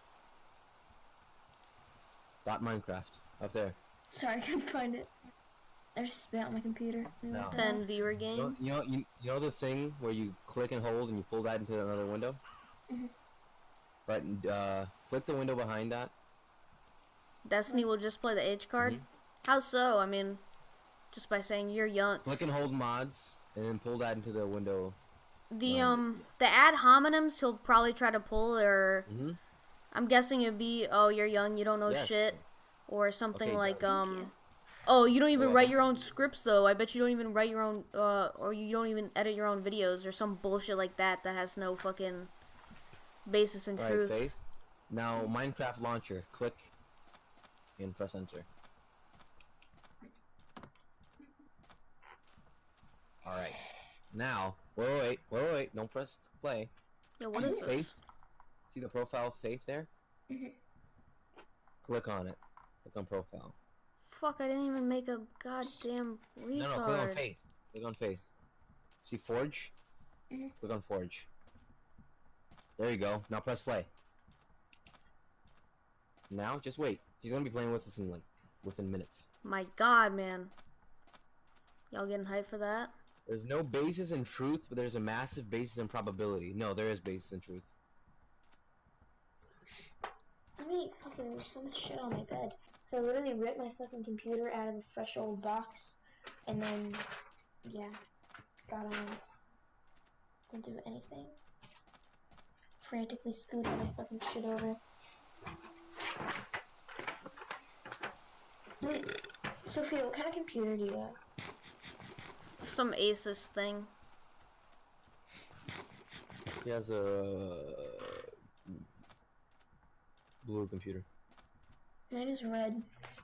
Dot Minecraft. Up there. Sorry, I couldn't find it. I just spit on my computer. No. What the ten hell? viewer You know, game. you know you, you know the thing where you click and hold and you pull that into another window? Mhm. Right, and, uh, click the window behind that. Destiny will just play the H card. Mhm. How so? I mean, just by saying you're young. Click and hold mods, and then pull that into the window. The Um, um the ad hominems he'll probably try to pull, or Mm-hmm. I'm guessing it'd be, oh, you're young, you don't know Yes. shit, or something Okay, like done. um oh, you don't even Okay. write your own scripts though. I bet you don't even write your own uh or you don't even edit your own videos or some bullshit like that that has no fucking basis in Right, truth. Faith. Now Minecraft launcher. Click and press enter. All right. Now, wait, wait, wait, wait, wait. Don't press play. Yo, what See is this? Faith? See the profile of Faith there? Mhm. Click on it. Click on profile. Fuck, I didn't even make a goddamn retard. No, no, click on Faith. Click on Faith. See Forge? Mhm. Click on Forge. There you go. Now press play. Now, just wait. He's gonna be playing with us in like within minutes. My god, man. Y'all getting hyped for that? There's no basis in truth, but there's a massive basis in probability. No, there is basis in truth. I mean, fucking, there's so much shit on my bed. So I literally ripped my fucking computer out of the fresh old box, and then, yeah, got on. Didn't do anything. Frantically scooted my fucking shit over. Wait, Sophia, what kind of computer do you have? Some Asus thing. He has a blue computer. Mine is red.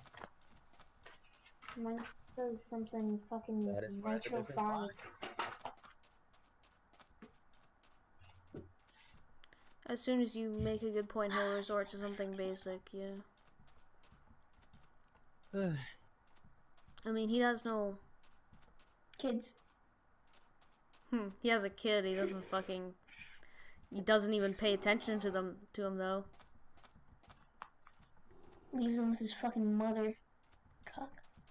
Mine says something fucking That is why it's a Nitro different five. font. As soon as you make a good point, he'll resort to something basic, yeah. I mean, he has no... Kids. Hmm, he has a kid, he doesn't fucking... He doesn't even pay attention to them, to him, though. Leaves him with his fucking mother. Cuck.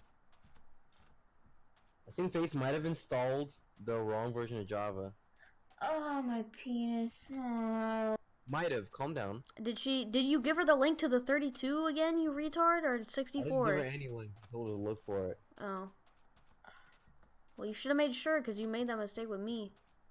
I think Face might have installed the wrong version of Java. Oh, my penis. No. Might have. Calm down. Did she... Did you give her the link to the thirty-two again, you retard? Or I didn't sixty-four? give her any link. I told her to look for it. Oh. Well, you should have made sure, because you made that mistake with me.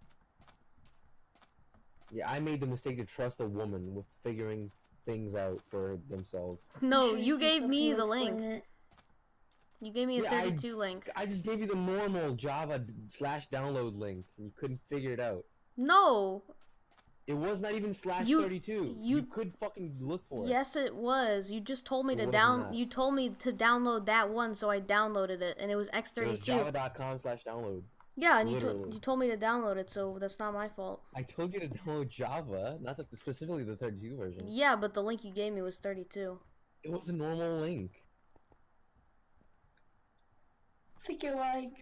Yeah, I made the mistake to trust a woman with figuring things out for themselves. No, Sure, you see gave something me to the explain link. it. You gave me a Yeah, I thirty-two just- link. I just gave you the normal Java d- slash download link, and you couldn't figure it out. No! It was not even slash You- thirty-two. you- You could fucking look for it. Yes, it was. You just told me It to wasn't down. that. You told me to download that one, so I downloaded it, and it was X It was thirty-two. java.com slash download. Yeah, and you, to- Literally. you told me to download it, so that's not my fault. I told you to download Java, not that specifically the thirty-two version. Yeah, but the link you gave me was thirty-two. It was a normal link. I think you're lying.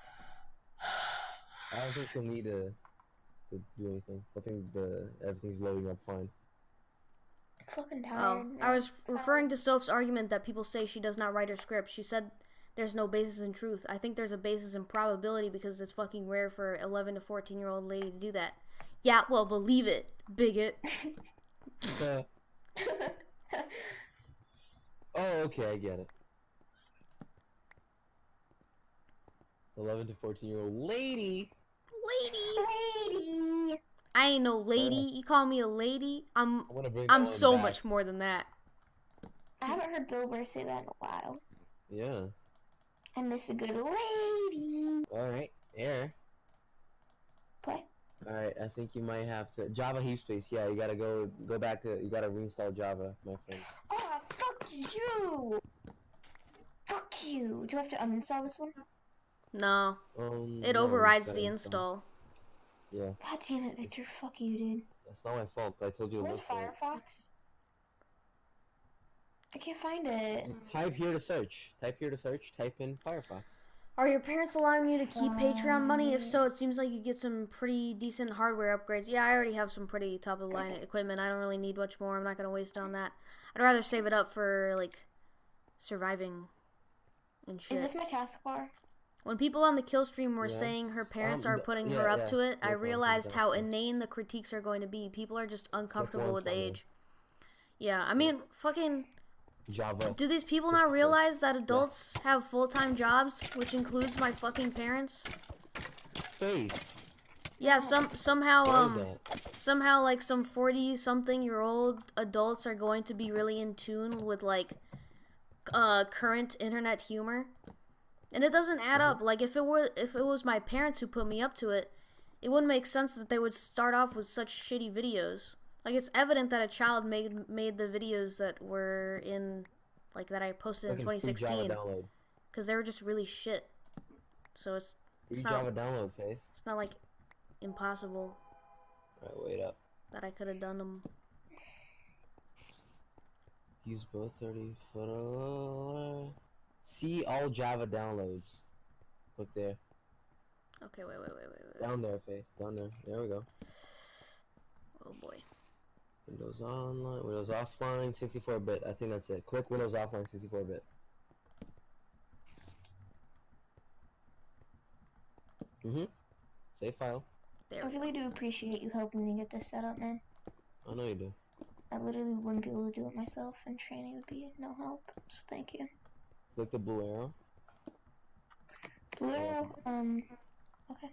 I don't think she'll need to, to do anything. I think the everything's loading up fine. Fucking Oh, tired. I was referring to Soph's argument that people say she does not write her script. She said there's no basis in truth. I think there's a basis in probability because it's fucking rare for eleven to fourteen year old lady to do that. Yeah, well, believe it, bigot. Uh, oh, okay, I get it. eleven to fourteen year old lady. Lady. Lady. I ain't no lady. You call me a lady? I'm I want to bring. I'm that one so back. much more than that. I haven't heard Bill Burr say that in a while. Yeah. I miss a good lady. All right. Air. Play. All right. I think you might have to Java heap space. Yeah, you gotta go go back to. You gotta reinstall Java, my friend. Oh, fuck you. Fuck you. Do I have to uninstall this one? No, Um. it no, overrides you the gotta install. Yeah, God damn it, Victor. Fuck you, dude. that's not my fault. I told you to Where's look for it. Firefox? I can't find it. Just type here to search. Type here to search. Type in Firefox. Are your parents allowing you to keep Patreon money? If so, it seems like you get some pretty decent hardware upgrades. Yeah, I already have some pretty top of the line equipment. I don't really need much more. I'm not gonna waste it on that. I'd rather save it up for like surviving and shit. Is this my taskbar? When people on the kill stream were Yes. saying her parents Um, are th- putting yeah, her up yeah. to it, I Click on realized something how else. inane the critiques are going to be. People are just uncomfortable once with on age. Yeah, I mean, fucking. Java. Do these people sixty-four. not realize that adults have full-time jobs, which includes my fucking parents? Face. Yeah, some somehow What is um that? somehow like some forty-something-year-old adults are going to be really in tune with like uh current internet humor. And it doesn't add up. Like if it were if it was my parents who put me up to it, it wouldn't make sense that they would start off with such shitty videos. Like it's evident that a child made made the videos that were in like that I posted in Fucking twenty free Java sixteen download. because they were just really shit. So it's Free It's not- Java download, Face. it's not like impossible Alright, wait up. that I could have done them. Use both thirty foot. See all Java downloads. Click there. Okay, wait, wait, wait, wait, wait. Down there, Faith. Down there. There we go. Oh boy. Windows Online, Windows Offline, sixty-four bit. I think that's it. Click Windows Offline, sixty-four bit. Mm-hmm. Save file. There I we go. really do appreciate you helping me get this set up, man. I know you do. I literally wouldn't be able to do it myself, and training would be no help. Just thank you. Click the blue arrow. Blue arrow, um, okay.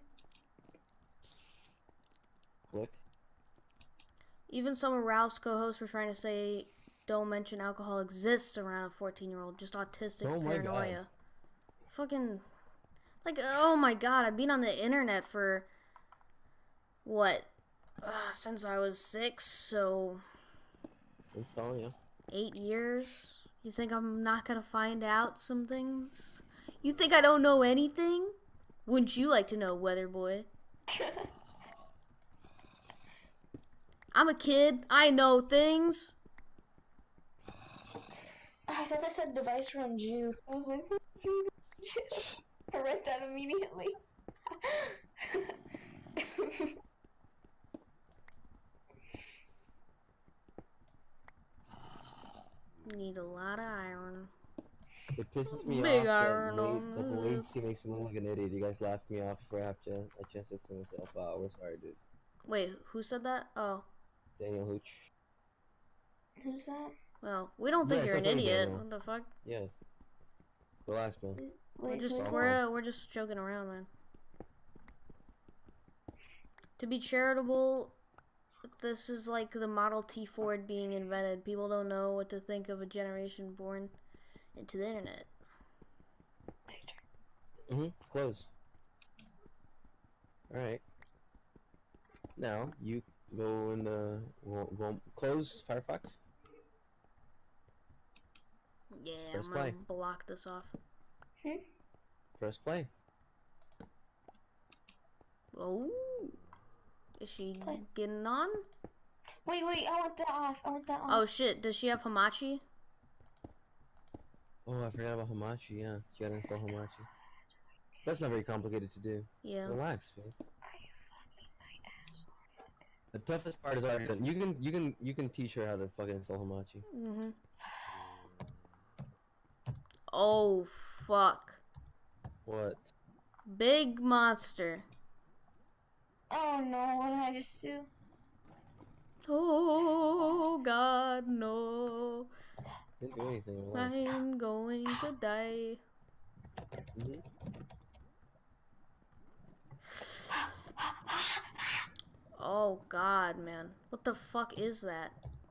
Click. Even some of Ralph's co-hosts were trying to say don't mention alcohol exists around a fourteen-year-old. Just autistic Oh my God. paranoia. Fucking, like, oh my god, I've been on the internet for what? Uh, since I was six, so Install, yeah. eight years. You think I'm not gonna find out some things? You think I don't know anything? Wouldn't you like to know, Weather Boy? I'm a kid. I know things. I thought that said device from Jew. I was like, shit. I read that immediately. Need a lot of iron. It pisses me Big off iron that, on Wade, that the the- Wade scene makes me look like an idiot. You guys laughed me off before I have to, a chance to explain myself. Wow, we're sorry, dude. Wait, who said that? Oh, Daniel Hooch. Who's that? well, we don't think Yeah, you're it's an okay, idiot. Daniel. What the fuck? Yeah. Relax, man. We're Wait, just who's Come we're that? uh, we're just joking around, man. To be charitable, this is like the Model T Ford being invented. People don't know what to think of a generation born into the internet. Mm-hmm. Close. Alright. Now, you go in the... Go, go, close Firefox. Yeah, Press I'm gonna play. block this off. Press play. Oh, is she Play. getting on? Wait, wait, I want that off. I want that off. Oh shit, does she have Hamachi? Oh, I forgot about Hamachi, yeah. You gotta install Hamachi. That's not very complicated to do. Yeah. Relax, man. Are you fucking my asshole? The toughest part is already done. You can, you can, you can teach her how to fucking install Hamachi. Mhm. Oh fuck. What? Big monster. Oh no, what did I just do? Oh god, no. Didn't do anything. I Relax. am going to die. Mhm. Oh god, man. What the fuck is that?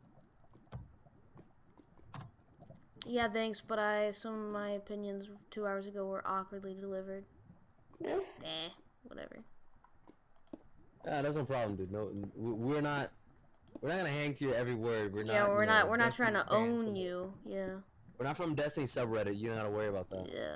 Yeah, thanks, but I some of my opinions two hours ago were awkwardly delivered. This? Eh, whatever. Ah, that's no problem, dude. No, we- we're not. We're not gonna hang to your every word. We're Yeah, not. we're you not know, we're not trying to Destiny fans own from- you. Yeah. We're not from Destiny subreddit. You don't gotta worry about that. Yeah.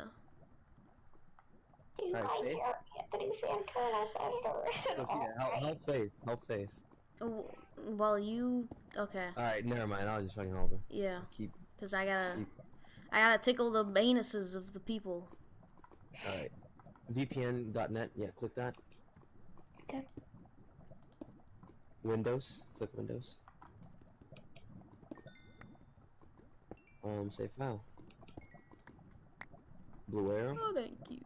You Alright, guys Faith? are Anthony Fantona's editors and all. Sophia, help, help Faith. Help Faith. Oh, well, you okay? All right, never mind. I'll just fucking help her. Yeah, Keep. cause I gotta Keep. I gotta tickle the anuses of the people. All right. V P N dot net. Yeah, click that. Okay. Windows. Click Windows. Um, save file. Blue arrow. Oh, thank you.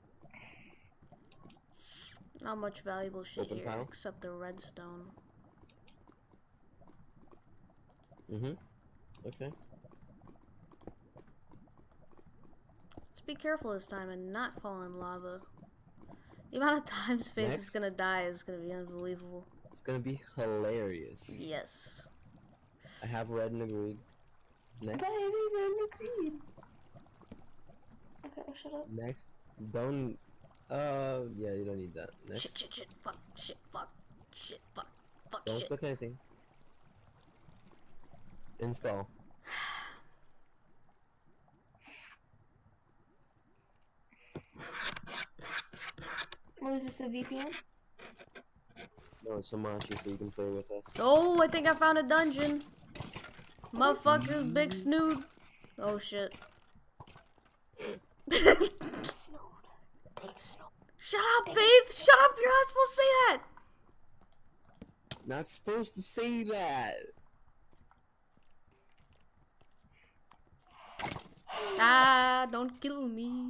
Not much valuable shit Open here file. except the redstone. Mm-hmm. Okay. Just be careful this time and not fall in lava. The amount of times Faith is Next. gonna die is gonna be unbelievable. It's gonna be hilarious. Yes. I have read and agreed. Next. But I didn't agree. Okay, shut up. Next. Don't. Uh, yeah, you don't need that. Next. Shit, shit, shit, fuck, shit, fuck, shit, fuck, fuck, Don't shit. click anything. Install. What is this, a V P N? No, it's Hamachi so you can play with us. Oh, I think I found a dungeon. Motherfuckers, big snoot. Oh shit. Snood. Big snood. Shut up, Faith! Shut up! You're not supposed to say that! Not supposed to say that. Ah, don't kill me.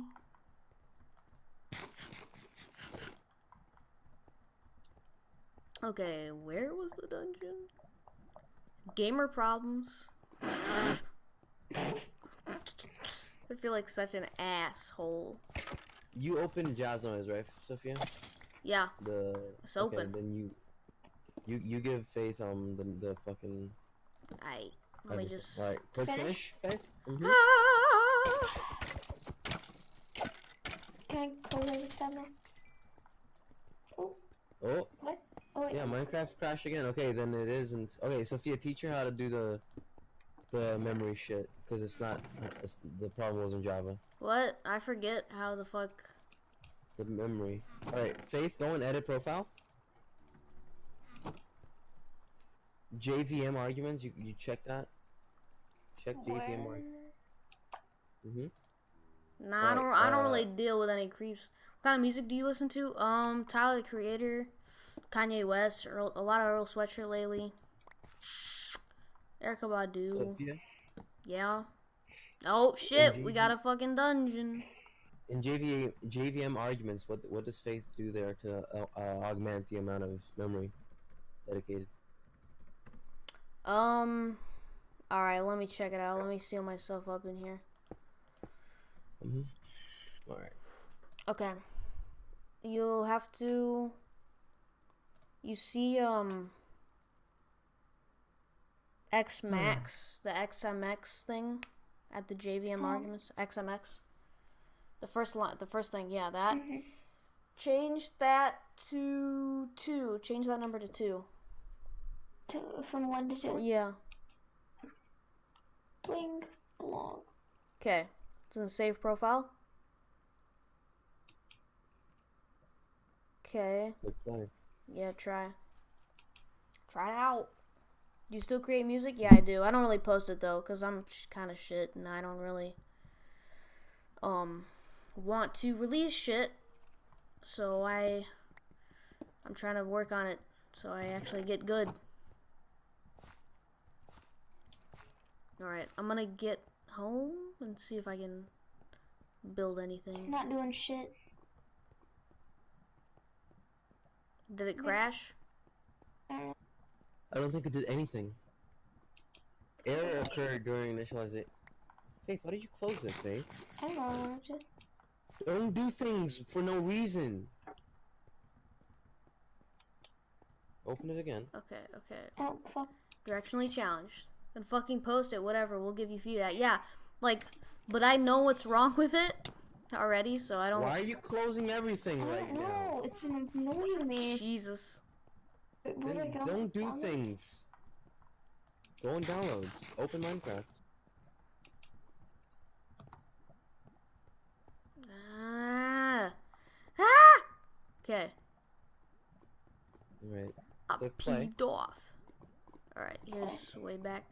Okay, where was the dungeon? Gamer problems. I feel like such an asshole. You opened Jazz Noise, right, Sophia? Yeah, The It's okay, open. Then you, you you give Faith um the the fucking. I let me everything. just. All right, click Finish? finish, Faith. Mm-hmm. Ah! Can I close this tab now? Oh, Oh, what? Oh, wait. yeah, Minecraft crashed again. Okay, then it isn't. Okay, Sophia, teach her how to do the the memory shit, because it's not. It's, the problem was in Java. What? I forget how the fuck. The memory. All right, Faith, go and edit profile. J V M arguments. You you check that? Check J V M Where? arguments. Mhm. Nah, I don't. Alright, I don't uh, really deal with any creeps. What kind of music do you listen to? Um, Tyler the Creator, Kanye West, Earl, a lot of Earl Sweatshirt lately. Erica Badu. Sophia. Yeah. Oh shit, we got a fucking dungeon. In J V J V M arguments, what what does Faith do there to uh, uh, augment the amount of memory dedicated? Um. All right, let me check it out. Let me seal myself up in here. Mhm. All right. Okay. You'll have to. You see, um. X Max, the X M X thing, at the J V M Oh. arguments. X M X. The first line, the first thing, yeah, that. Mhm. Change that to two. Change that number to two. To, from one to two. Yeah. Bling blong. Okay. It's in the save profile. Okay. Good play. Yeah, try. Try it out. Do you still create music? Yeah, I do. I don't really post it though, cause I'm kind of shit, and I don't really um want to release shit. So I, I'm trying to work on it, so I actually get good. All right, I'm gonna get home and see if I can build It's anything. not doing shit. Did it crash? Uh, I don't think it did anything. Error occurred during initialization. Faith, why did you close it, Faith? I don't know. Just Don't do things for no reason. Open it again. Okay, okay. oh fuck. Directionally challenged. Then fucking post it, whatever. We'll give you feedback. Yeah, like, but I know what's wrong with it already, so I don't. Why are you closing everything I right don't now? know. It's annoying me. Jesus. Where do I Then get on don't the do comments? things. Go in downloads. Open Minecraft. Ah. Ah. Okay. Alright. I'm Click play. peeved off. All right, here's way back.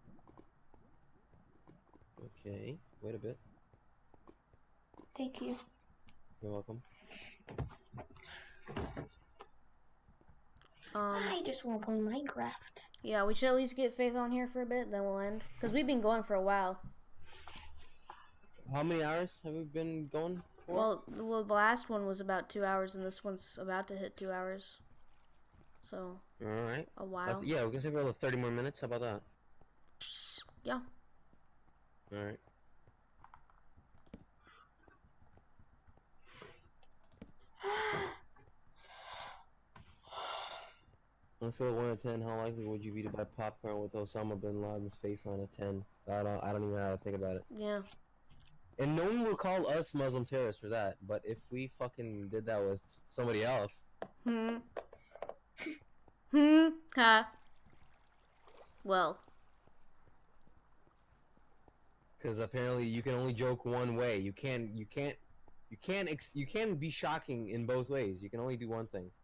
Okay. Wait a bit. Thank you. You're welcome. Um. I just want to play Minecraft. Yeah, we should at least get Faith on here for a bit, then we'll end. Cause we've been going for a while. How many hours have we been going for? Well, well, the last one was about two hours, and this one's about to hit two hours. So Alright. a while. That's- Yeah, we can say for another thirty more minutes. How about that? Yeah. Alright. On a scale of one to ten, how likely would you be to buy popcorn with Osama bin Laden's face on a ten? I don't. I don't even know how to think about it. Yeah. And no one would call us Muslim terrorists for that. But if we fucking did that with somebody else, Hmm. Hmm. Ha. Well. because apparently you can only joke one way. You can't. You can't. You can't. Ex- you can't be shocking in both ways. You can only do one thing.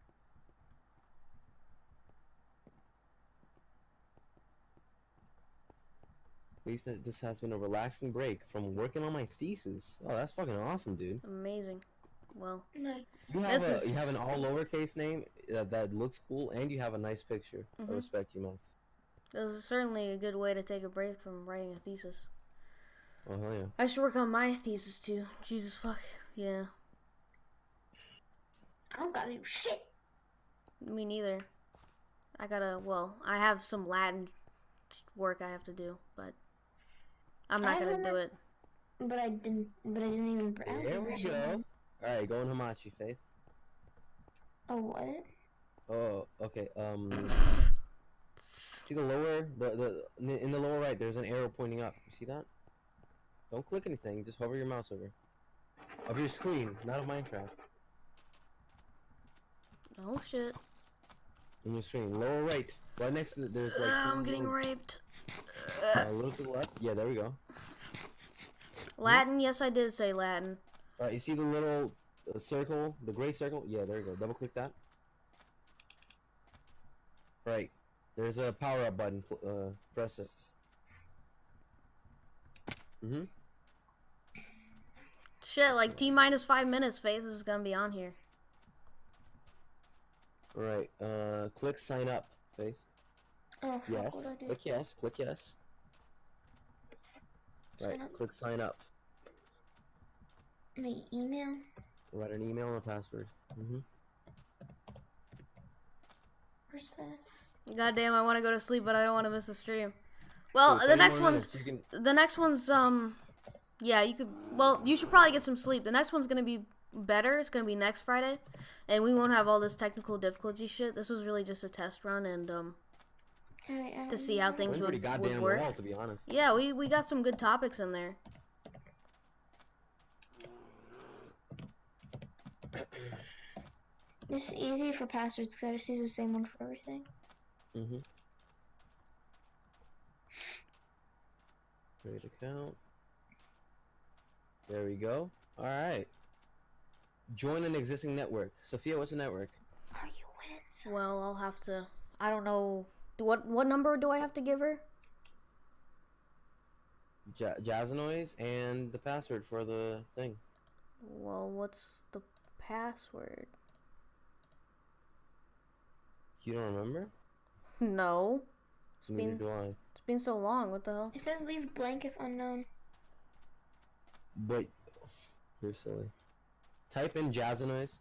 At least that this has been a relaxing break from working on my thesis. Oh, that's fucking awesome, dude. Amazing. Well. Nice. You have This a is- you have an all lowercase name that, that looks cool, and you have a nice picture. Mhm. I respect you, Max. This is certainly a good way to take a break from writing a thesis. Oh hell yeah. I should work on my thesis too. Jesus fuck. Yeah. I don't gotta do shit. Me neither. I gotta, well, I have some Latin work I have to do, but I'm not I gonna do remember- it. But I didn't. But I didn't even. I don't There think I we should go. have. All right, go in Hamachi, Faith. Oh what? Oh, okay. Um, see the lower, the the in the lower right. There's an arrow pointing up. You see that? Don't click anything. Just hover your mouse over. Of your screen, not of Minecraft. Oh shit. On your screen, lower right, right next to the, there's like. Ah, two I'm getting little- raped. Uh, a little to the left. Yeah, there we go. Latin, yes I did say Latin. All right, you see the little uh, circle, the gray circle? Yeah, there you go. Double click that. Right. There's a power up button. pl- Uh, press it. Mhm. Shit, like T minus five minutes, Faith is gonna be on here. All right. Uh, click sign up, Faith. Oh, fuck, what do Yes. I do? Click yes. Click yes. Sign Right. up? Click sign up. My email? Write an email and a password. Mhm. Where's that? Goddamn, I want to go to sleep, but I don't want to miss the stream. Well, So the thirty next more one's minutes, you can. the next one's um, yeah, you could. Well, you should probably get some sleep. The next one's gonna be better. It's gonna be next Friday, and we won't have all this technical difficulty shit. This was really just a test run and um Alright, I to see how don't things Went pretty would, would goddamn work. well, to be honest. Yeah, we we got some good topics in there. This is easy for passwords because I just use the same one for everything. Mhm. Create account. There we go. All right. Join an existing network. Sophia, what's a network? Are you winning? son? Well, I'll have to. I don't know. What what number do I have to give her? Ja- Jazz and the password for the thing. Well, what's the password? You don't remember? No, it's Neither been do I. it's been so long. What the hell? It says leave blank if unknown. Wait, you're silly. Type in Jazz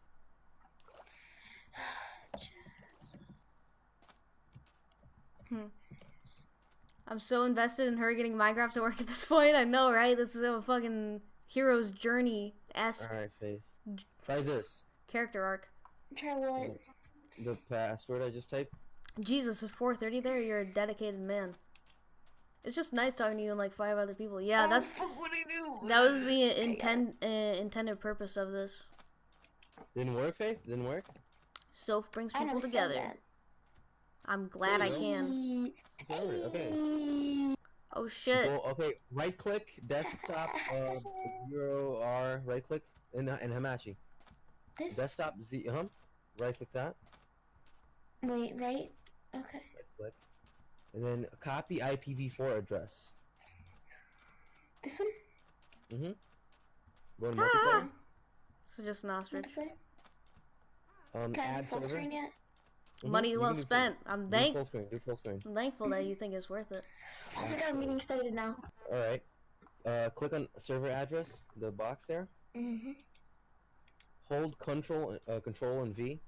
I'm so invested in her getting Minecraft to work at this point. I know, right? This is a fucking hero's journey esque All right, Faith. Try this. character arc. Try what? The password I just typed. Jesus, is four thirty there? You're a dedicated man. It's just nice talking to you and like five other people. Yeah, that's What do you do? that was the intend uh, intended purpose of this. Didn't work, Faith? Didn't work? Soph brings I people never said together. that. I'm glad I There you go. can. Sorry, okay. Oh shit. Go, okay, right click, desktop, uh, zero R, right click, and, uh, and Hamachi. This? Desktop, Z, uh huh. Right click that, Wait, right? Okay. right click. And then copy I P v four address. This one? Mm hmm. Go to Ah. multiplayer. So just an ostrich. Multiplayer? Um, Can I add have full server. screen yet? Mhm, Money you well can do full- spent. I'm Do thank full screen, do full screen. I'm thankful that you think it's worth it. Oh my god, I'm getting excited now. Alright. Uh, click on server address, the box there. Mm-hmm. Hold control, uh, control and V.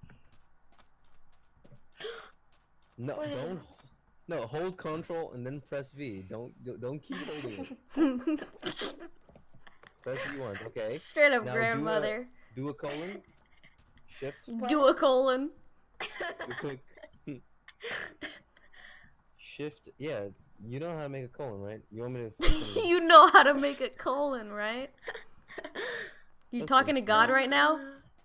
No, What is it? don't. No, hold control and then press V. Don't don't keep holding it. Press V once. Okay. Straight up Now do a- grandmother. Do a colon. Shift. Do a colon. Shift. Yeah. You know how to make a colon, right? You want me to? fucking- You know how to make a colon, right? You Listen, talking to God no. right now?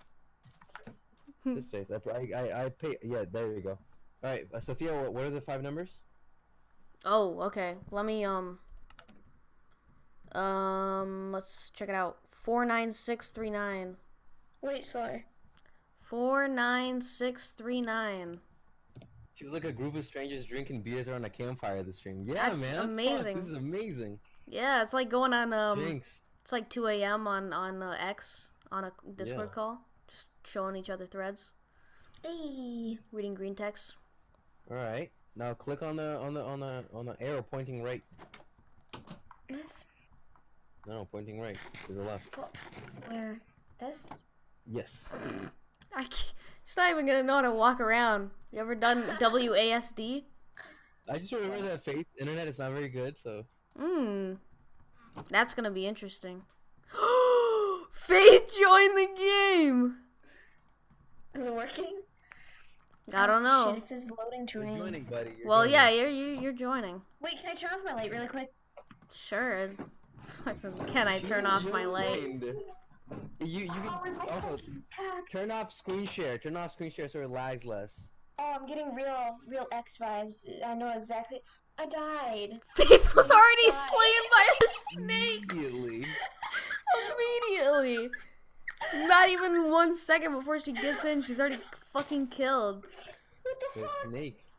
This face. I, I I I pay. Yeah. There you go. All right, uh, Sophia. What, what are the five numbers? Oh, okay. Let me um um let's check it out. Four nine six three nine. Wait, slower. Four nine six three nine. She's like a group of strangers drinking beers around a campfire this stream. Yeah, That's man. Fuck, amazing. this is amazing. Yeah, it's like going on um Jinx. it's like two A M on on uh, X on a Discord Yeah. call, just showing each other threads, Hey. reading green text. All right. Now click on the on the on the on the arrow pointing right. This? No, no, pointing right to the left. Where? This? Yes. I can't, she's not even gonna know how to walk around. You ever done W A S D? I just remember that Faith internet is not very good, so. Hmm. That's gonna be interesting. Faith joined the game! Is it working? I don't Oh, know. Shit, it says loading You're terrain. joining, buddy. You're Well, joining. yeah, you're you, you're joining. Wait, can I turn off my light really quick? Sure. Can I turn She off my light? joined. You you can also Cock. turn off screen share. Turn off screen share so it lags less. Oh, I'm getting real, real X vibes. I know exactly. I died. Faith was already slain by a snake Immediately. immediately. Not even one second before she gets in, she's already fucking killed. What the The fuck? snake.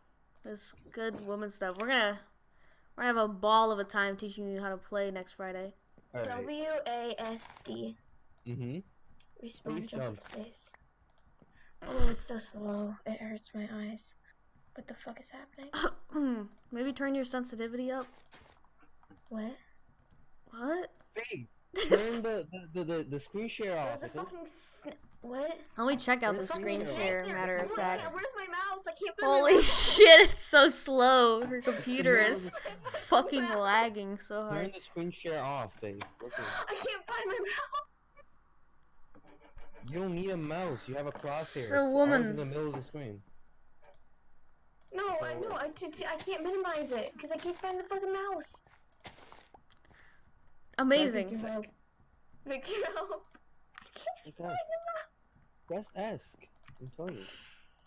This good woman stuff. We're gonna we're gonna have a ball of a time teaching you how to play next Friday. Alright. W A S D. Mm-hmm. Respawn Space jump jump. with space. Oh, it's so slow. It hurts my eyes. What the fuck is happening? Maybe turn your sensitivity up. What? What? Faye, turn the, the, the, the, the screen share off. There's a I think. fucking sn- what? Let me check out the Where's the screen fucking share, Snake matter there. of Oh, fact. yeah, where's my mouse? I can't find my Holy mouse. shit, it's so slow. Her computer is fucking lagging so Turn hard. the screen share off, Face. Listen. I can't find my mouse. You don't need a mouse. You have a crosshair. So, It's woman. always in the middle of the screen. No, That's how I it know. I, works. t- I can't minimize it because I can't find the fucking mouse. Amazing. Victor, help. Victor, help. I can't What's find that? the mouse. Press S. I'm telling you.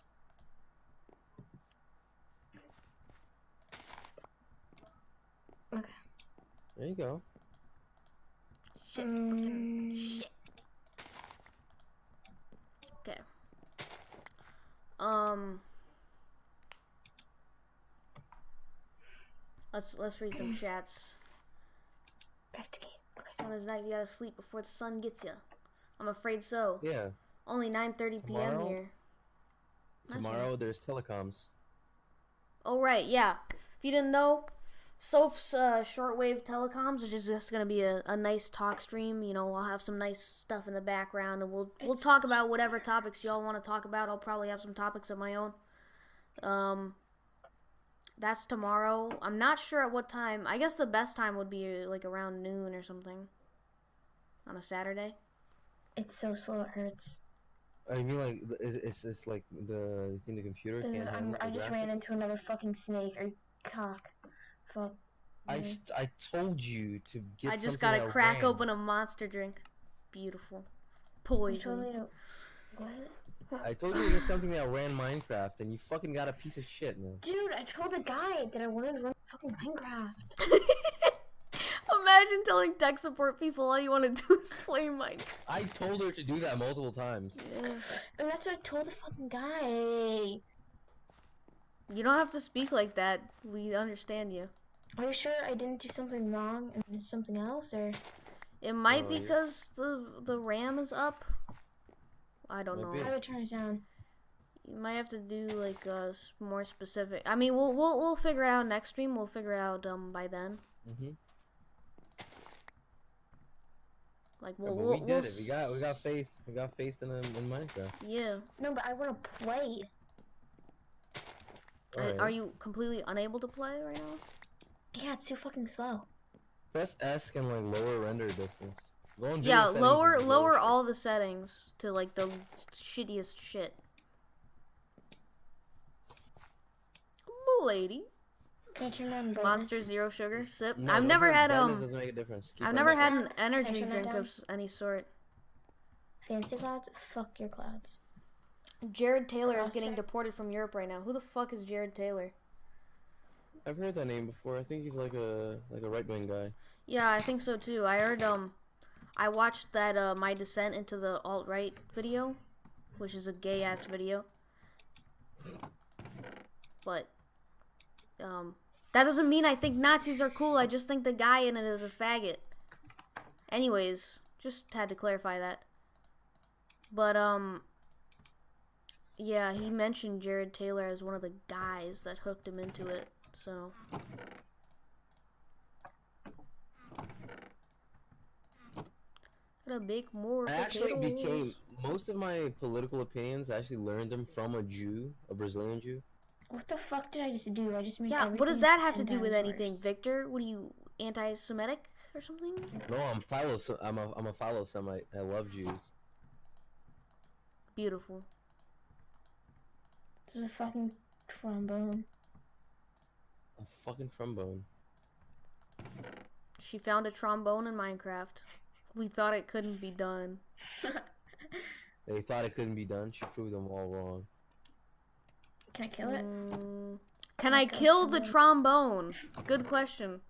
Okay. There you go. Shit. Mm, Shit. Okay. Um. Let's let's read some chats. back to game. Okay. One is night. You gotta sleep before the sun gets you. I'm afraid so. Yeah. Only nine thirty p m Tomorrow? here. That's Tomorrow there's telecoms. Oh right, yeah. If you didn't know, Soph's uh, shortwave telecoms is just gonna be a, a nice talk stream. You know, I'll have some nice stuff in the background, and we'll we'll It's- talk about whatever topics y'all want to talk about. I'll probably have some topics of my own. Um, that's tomorrow. I'm not sure at what time. I guess the best time would be like around noon or something on a Saturday. It's so slow. It hurts. I mean, like, it's, it's, it's like the, you think the computer There's can't a- handle I'm, I the just ran graphics? into another fucking snake or cock. Fuck. I, me. st- I told you to get I just something gotta that crack ran. open a monster drink. Beautiful. You told Poison. me to. What? I told you to get something that ran Minecraft, and you fucking got a piece of shit, man. Dude, I told the guy that I wanted to run fucking Minecraft. Imagine telling tech support people all you want to do is play Minecraft. I told her to do that multiple times. Yeah. And that's what I told the fucking guy. You don't have to speak like that. We understand you. Are you sure I didn't do something wrong and did something else, or? It might Oh, be yeah. because the the RAM is up. I don't Might be. know. How do I turn it down? You might have to do like uh s- more specific. I mean, we'll we'll we'll figure it out next stream. We'll figure it out um by then. Mm-hmm. Like Yeah, we'll but we'll, we did we'll it. We got we got faith. We got faith in in, in Minecraft. Yeah. No, but I want to play. Are- Alright. Are you completely unable to play right now? Yeah, it's too fucking slow. Press S and like lower render distance. Go on video Yeah, settings lower and lower shit. all the settings to like the shittiest shit. Lady. Can I turn down brightness? Monster Zero Sugar Sip. No, I've don't never do it. had Brightness um doesn't make a difference. Keep I've it never on. had down? an Can I energy turn that drink down? of s- any sort. Fancy clouds? Fuck your clouds. Jared Taylor is Crosshair. getting deported from Europe right now. Who the fuck is Jared Taylor? I've heard that name before. I think he's like a like a right wing guy. Yeah, I think so too. I heard um I watched that uh My Descent into the Alt-Right video, which is a gay ass video. But um that doesn't mean I think Nazis are cool. I just think the guy in it is a faggot. Anyways, just had to clarify that. But um yeah, he mentioned Jared Taylor as one of the guys that hooked him into it. So gotta make more I actually potatoes. became most of my political opinions. I actually learned them from a Jew, a Brazilian Jew. What the fuck did I just do? I just made Yeah, what does everything that have to ten do with times anything, worse. Victor? What are you, anti-Semitic or something? No, I'm philo. I'm a I'm a philo Semite. I love Jews. Beautiful. This is a fucking trombone. A fucking trombone. She found a trombone in Minecraft. We thought it couldn't be done. They thought it couldn't be done. She proved them all wrong. Can I kill it? Mm, can Oh I my God, kill the trombone. trombone? Good question.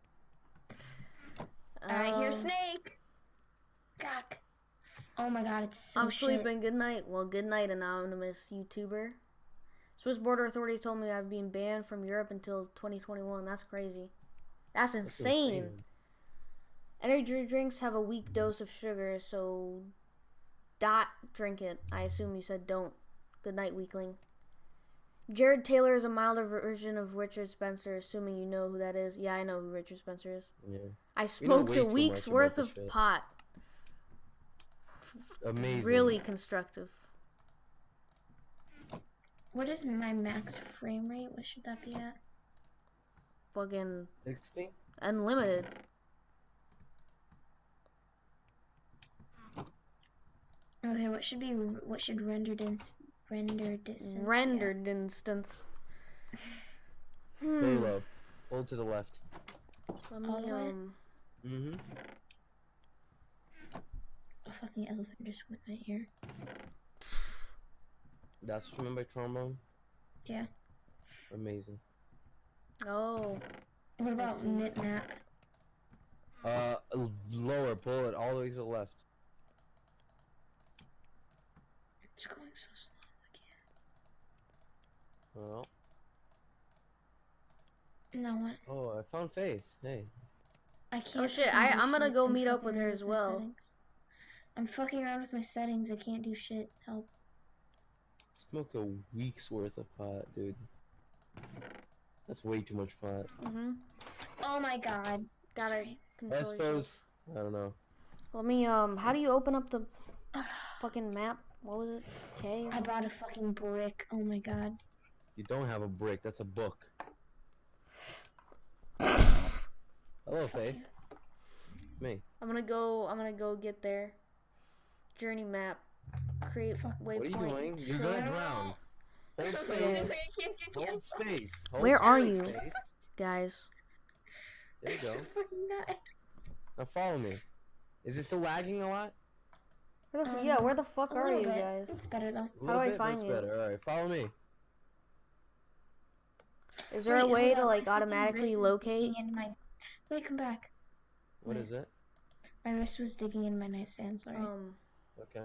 I hear Um, snake. Cock. Oh my god, it's so I'm shit. sleeping. Good night. Well, good night, anonymous YouTuber. Swiss border authorities told me I've been banned from Europe until twenty twenty-one. That's crazy. That's That's insane. insane. Energy drinks have a weak dose of sugar, so dot drink it. I assume you said don't. Good night, weakling. Jared Taylor is a milder version of Richard Spencer, assuming you know who that is. Yeah, I know who Richard Spencer is. Yeah. I know smoked way a too week's much worth about of this shit. pot. Amazing. Really constructive. What is my max frame rate? What should that be at? Fucking sixty? unlimited. Okay, what should be what should rendered in rendered distance? be at? Rendered instance. Very Hmm. low. Hold to the left. Let me All the way? um. Mm-hmm. A fucking elephant just went right here. That's what you meant by trombone? Yeah. Amazing. Oh. What about see. mid map? Uh, l- lower. Pull it all the way to the left. It's going so slow. Well. I can't. No what? Oh, I found Faith. Hey. I can't. Oh shit! fucking I do I'm gonna shit. go I'm meet up fucking with her around as my well. settings. I'm fucking around with my settings. I can't do shit. Help. Smoked a week's worth of pot, dude. That's way too much pot. Mhm. Oh my god. Gotta Sorry. I control yourself. suppose. I don't know. Let me um. How do you open up the fucking map? What was it? K. Or I something? bought a fucking brick. Oh my god. You don't have a brick. That's a book. Hello, Faith. Me. I'm gonna go. I'm gonna go get there. Journey map. Create Fuck. waypoint. What are you doing? You're show- gonna drown. Hold space. Hold space. Hold Where are space, you? Faith. Guys. There you go. Fucking died. Now follow me. Is it still lagging a lot? Where the f- Um, yeah, where the fuck A are little you bit. guys? It's better though. A How do little I bit, but find it's you? better. Alright, follow me. Is there a Wait, way hold to on, like my fucking automatically wrist is locate? digging in my... Wait, come back. What Wait. is it? My wrist was digging in my nightstand. Sorry. Um. Okay.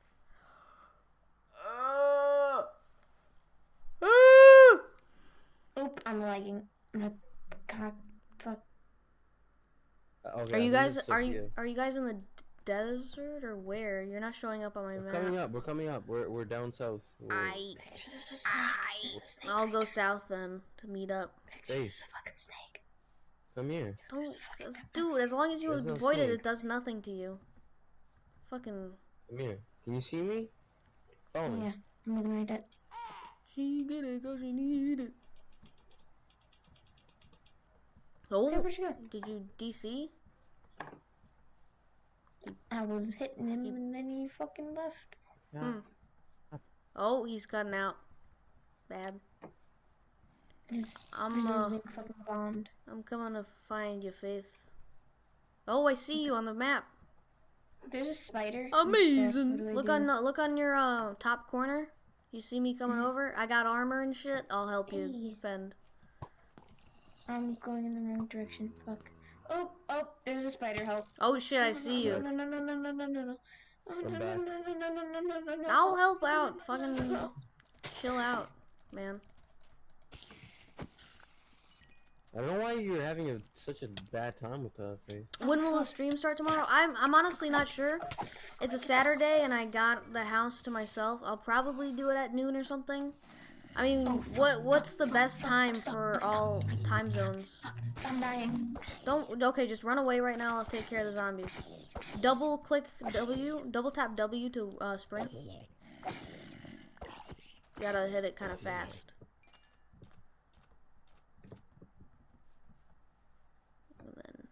Oop, I'm lagging. My god, fuck. Uh, okay Are I you think guys it's are you Sophia. are you guys in the d- desert or where? You're not showing up on my We're map. coming up. We're coming up. We're we're down south. We're, I There's a snake. I There's a snake I'll back go there. south then to meet up. There's Faith. a fucking snake. Come here. Don't, There's a fucking just- pepper. dude. As long as you There's no avoid it, snake. it does nothing to you. Fucking. Come here. Can you see me? Follow me. Yeah, I'm looking right at. She get it 'cause she need it. Hey, Oh, where'd you go? did you D C? I was hitting him You- and then he fucking left. Hmm. Oh, he's gotten out. Bad. His I'm prison's uh, being fucking bombed. I'm coming to find you, Faith. Oh, I see you on the map. There's a spider. and stuff. What Amazing. do I Look do? on look on your uh, top corner. You see me coming over? I got armor and shit. I'll help you Hey. defend. I'm going in the wrong direction. Fuck. Oh, oh, there's a spider. Help. Oh shit, I see No, you. no, no, no, no, no, no, no, no. Oh, I'm no, back. no, no, no, no, no, no, no, no. I'll help out. Fucking chill out, man. I don't know why you're having a, such a bad time with that Faith. When will the stream start tomorrow? I'm I'm honestly not sure. It's a Saturday and I got the house to myself. I'll probably do it at noon or something. I mean, what what's the best time for all time zones? I'm dying. Don't okay, just run away right now. I'll take care of the zombies. Double click W, double tap W to uh, sprint. You gotta hit it kind of fast. And then,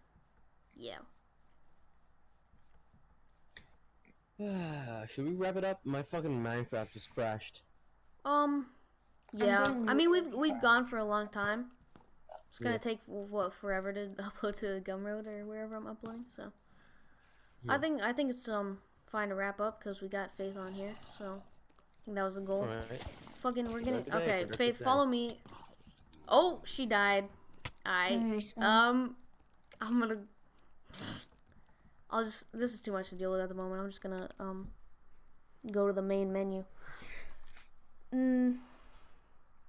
yeah. Should we wrap it up? My fucking Minecraft just crashed. Um, yeah. going I mean, really we've we've gone for a long time. It's gonna Yeah. take what forever to upload to Gumroad or wherever I'm uploading. So, I Yeah. think I think it's um fine to wrap up because we got Faith on here. So, I think that was the goal. Alright. Fucking, we're gonna Productive day, okay. productive Faith, day. follow me. Oh, she died. I I'm respawn. um, I'm gonna. I'll just. This is too much to deal with at the moment. I'm just gonna um, go to the main menu. Mm.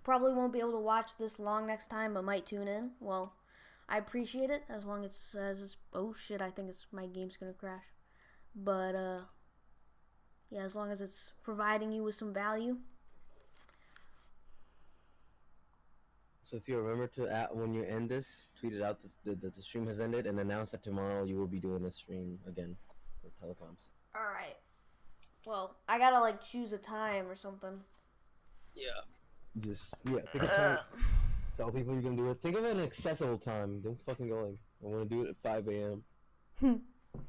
probably won't be able to watch this long next time, but might tune in. Well, I appreciate it as long as it says it's. Oh shit! I think it's my game's gonna crash. But uh, yeah, as long as it's providing you with some value. So if you remember to, at, when you end this, tweet it out that the, the stream has ended and announce that tomorrow you will be doing a stream again with telecoms. All right. Well, I gotta like choose a time or something. Yeah. Just yeah, pick a time. Tell people you're gonna do it. Think of an accessible time. Don't fucking go like I want to do it at five a m.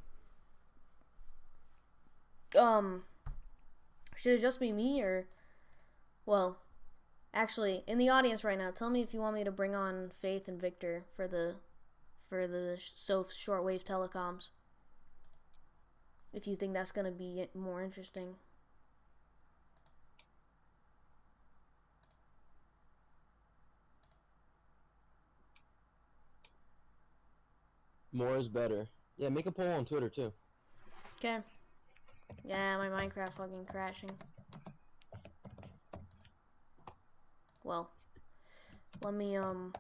um, should it just be me or, well, actually, in the audience right now, tell me if you want me to bring on Faith and Victor for the, for the so shortwave telecoms. If you think that's gonna be more interesting. More is better. Yeah, make a poll on Twitter too. Okay. Yeah, my Minecraft fucking crashing. Well, let me, um...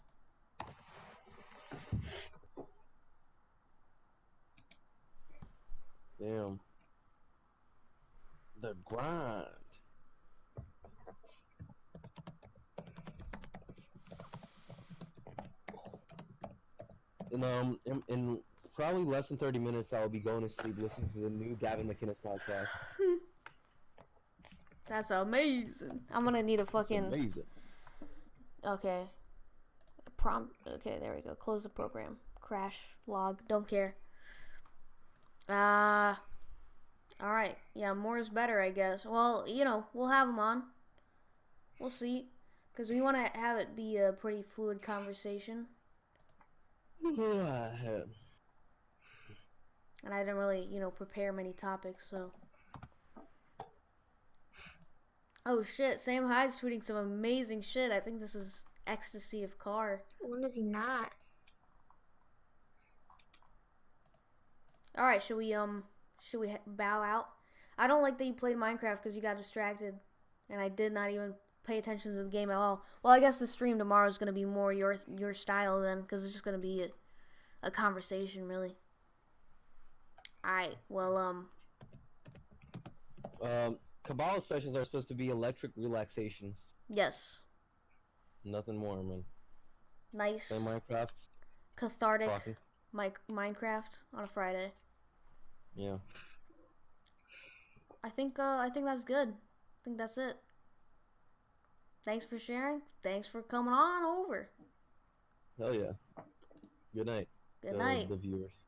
Damn. The grind. And um, in, in probably less than thirty minutes, I will be going to sleep listening to the new Gavin McInnes podcast. That's amazing. I'm gonna need a fucking... That's amazing. Okay. Prompt. Okay, there we go. Close the program. Crash. Log. Don't care. Uh... Alright. Yeah, more is better, I guess. Well, you know, we'll have them on. We'll see. Because we want to have it be a pretty fluid conversation. And I didn't really, you know, prepare many topics, so... Oh shit, Sam Hyde's tweeting some amazing shit. I think this is Ecstasy of Car. When is he not? Alright, should we, um, should we bow out? I don't like that you played Minecraft because you got distracted. And I did not even pay attention to the game at all. Well, I guess the stream tomorrow is going to be more your your style then, because it's just going to be a, a conversation, really. Alright, well, um... Um, Kabbalah specials are supposed to be electric relaxations. Yes. Nothing more, man. Nice. Play Minecraft. Cathartic Talking. mi Minecraft on a Friday. Yeah. I think, uh, I think that's good. I think that's it. Thanks for sharing. Thanks for coming on over. Hell yeah. Good night. Good uh, night. The viewers.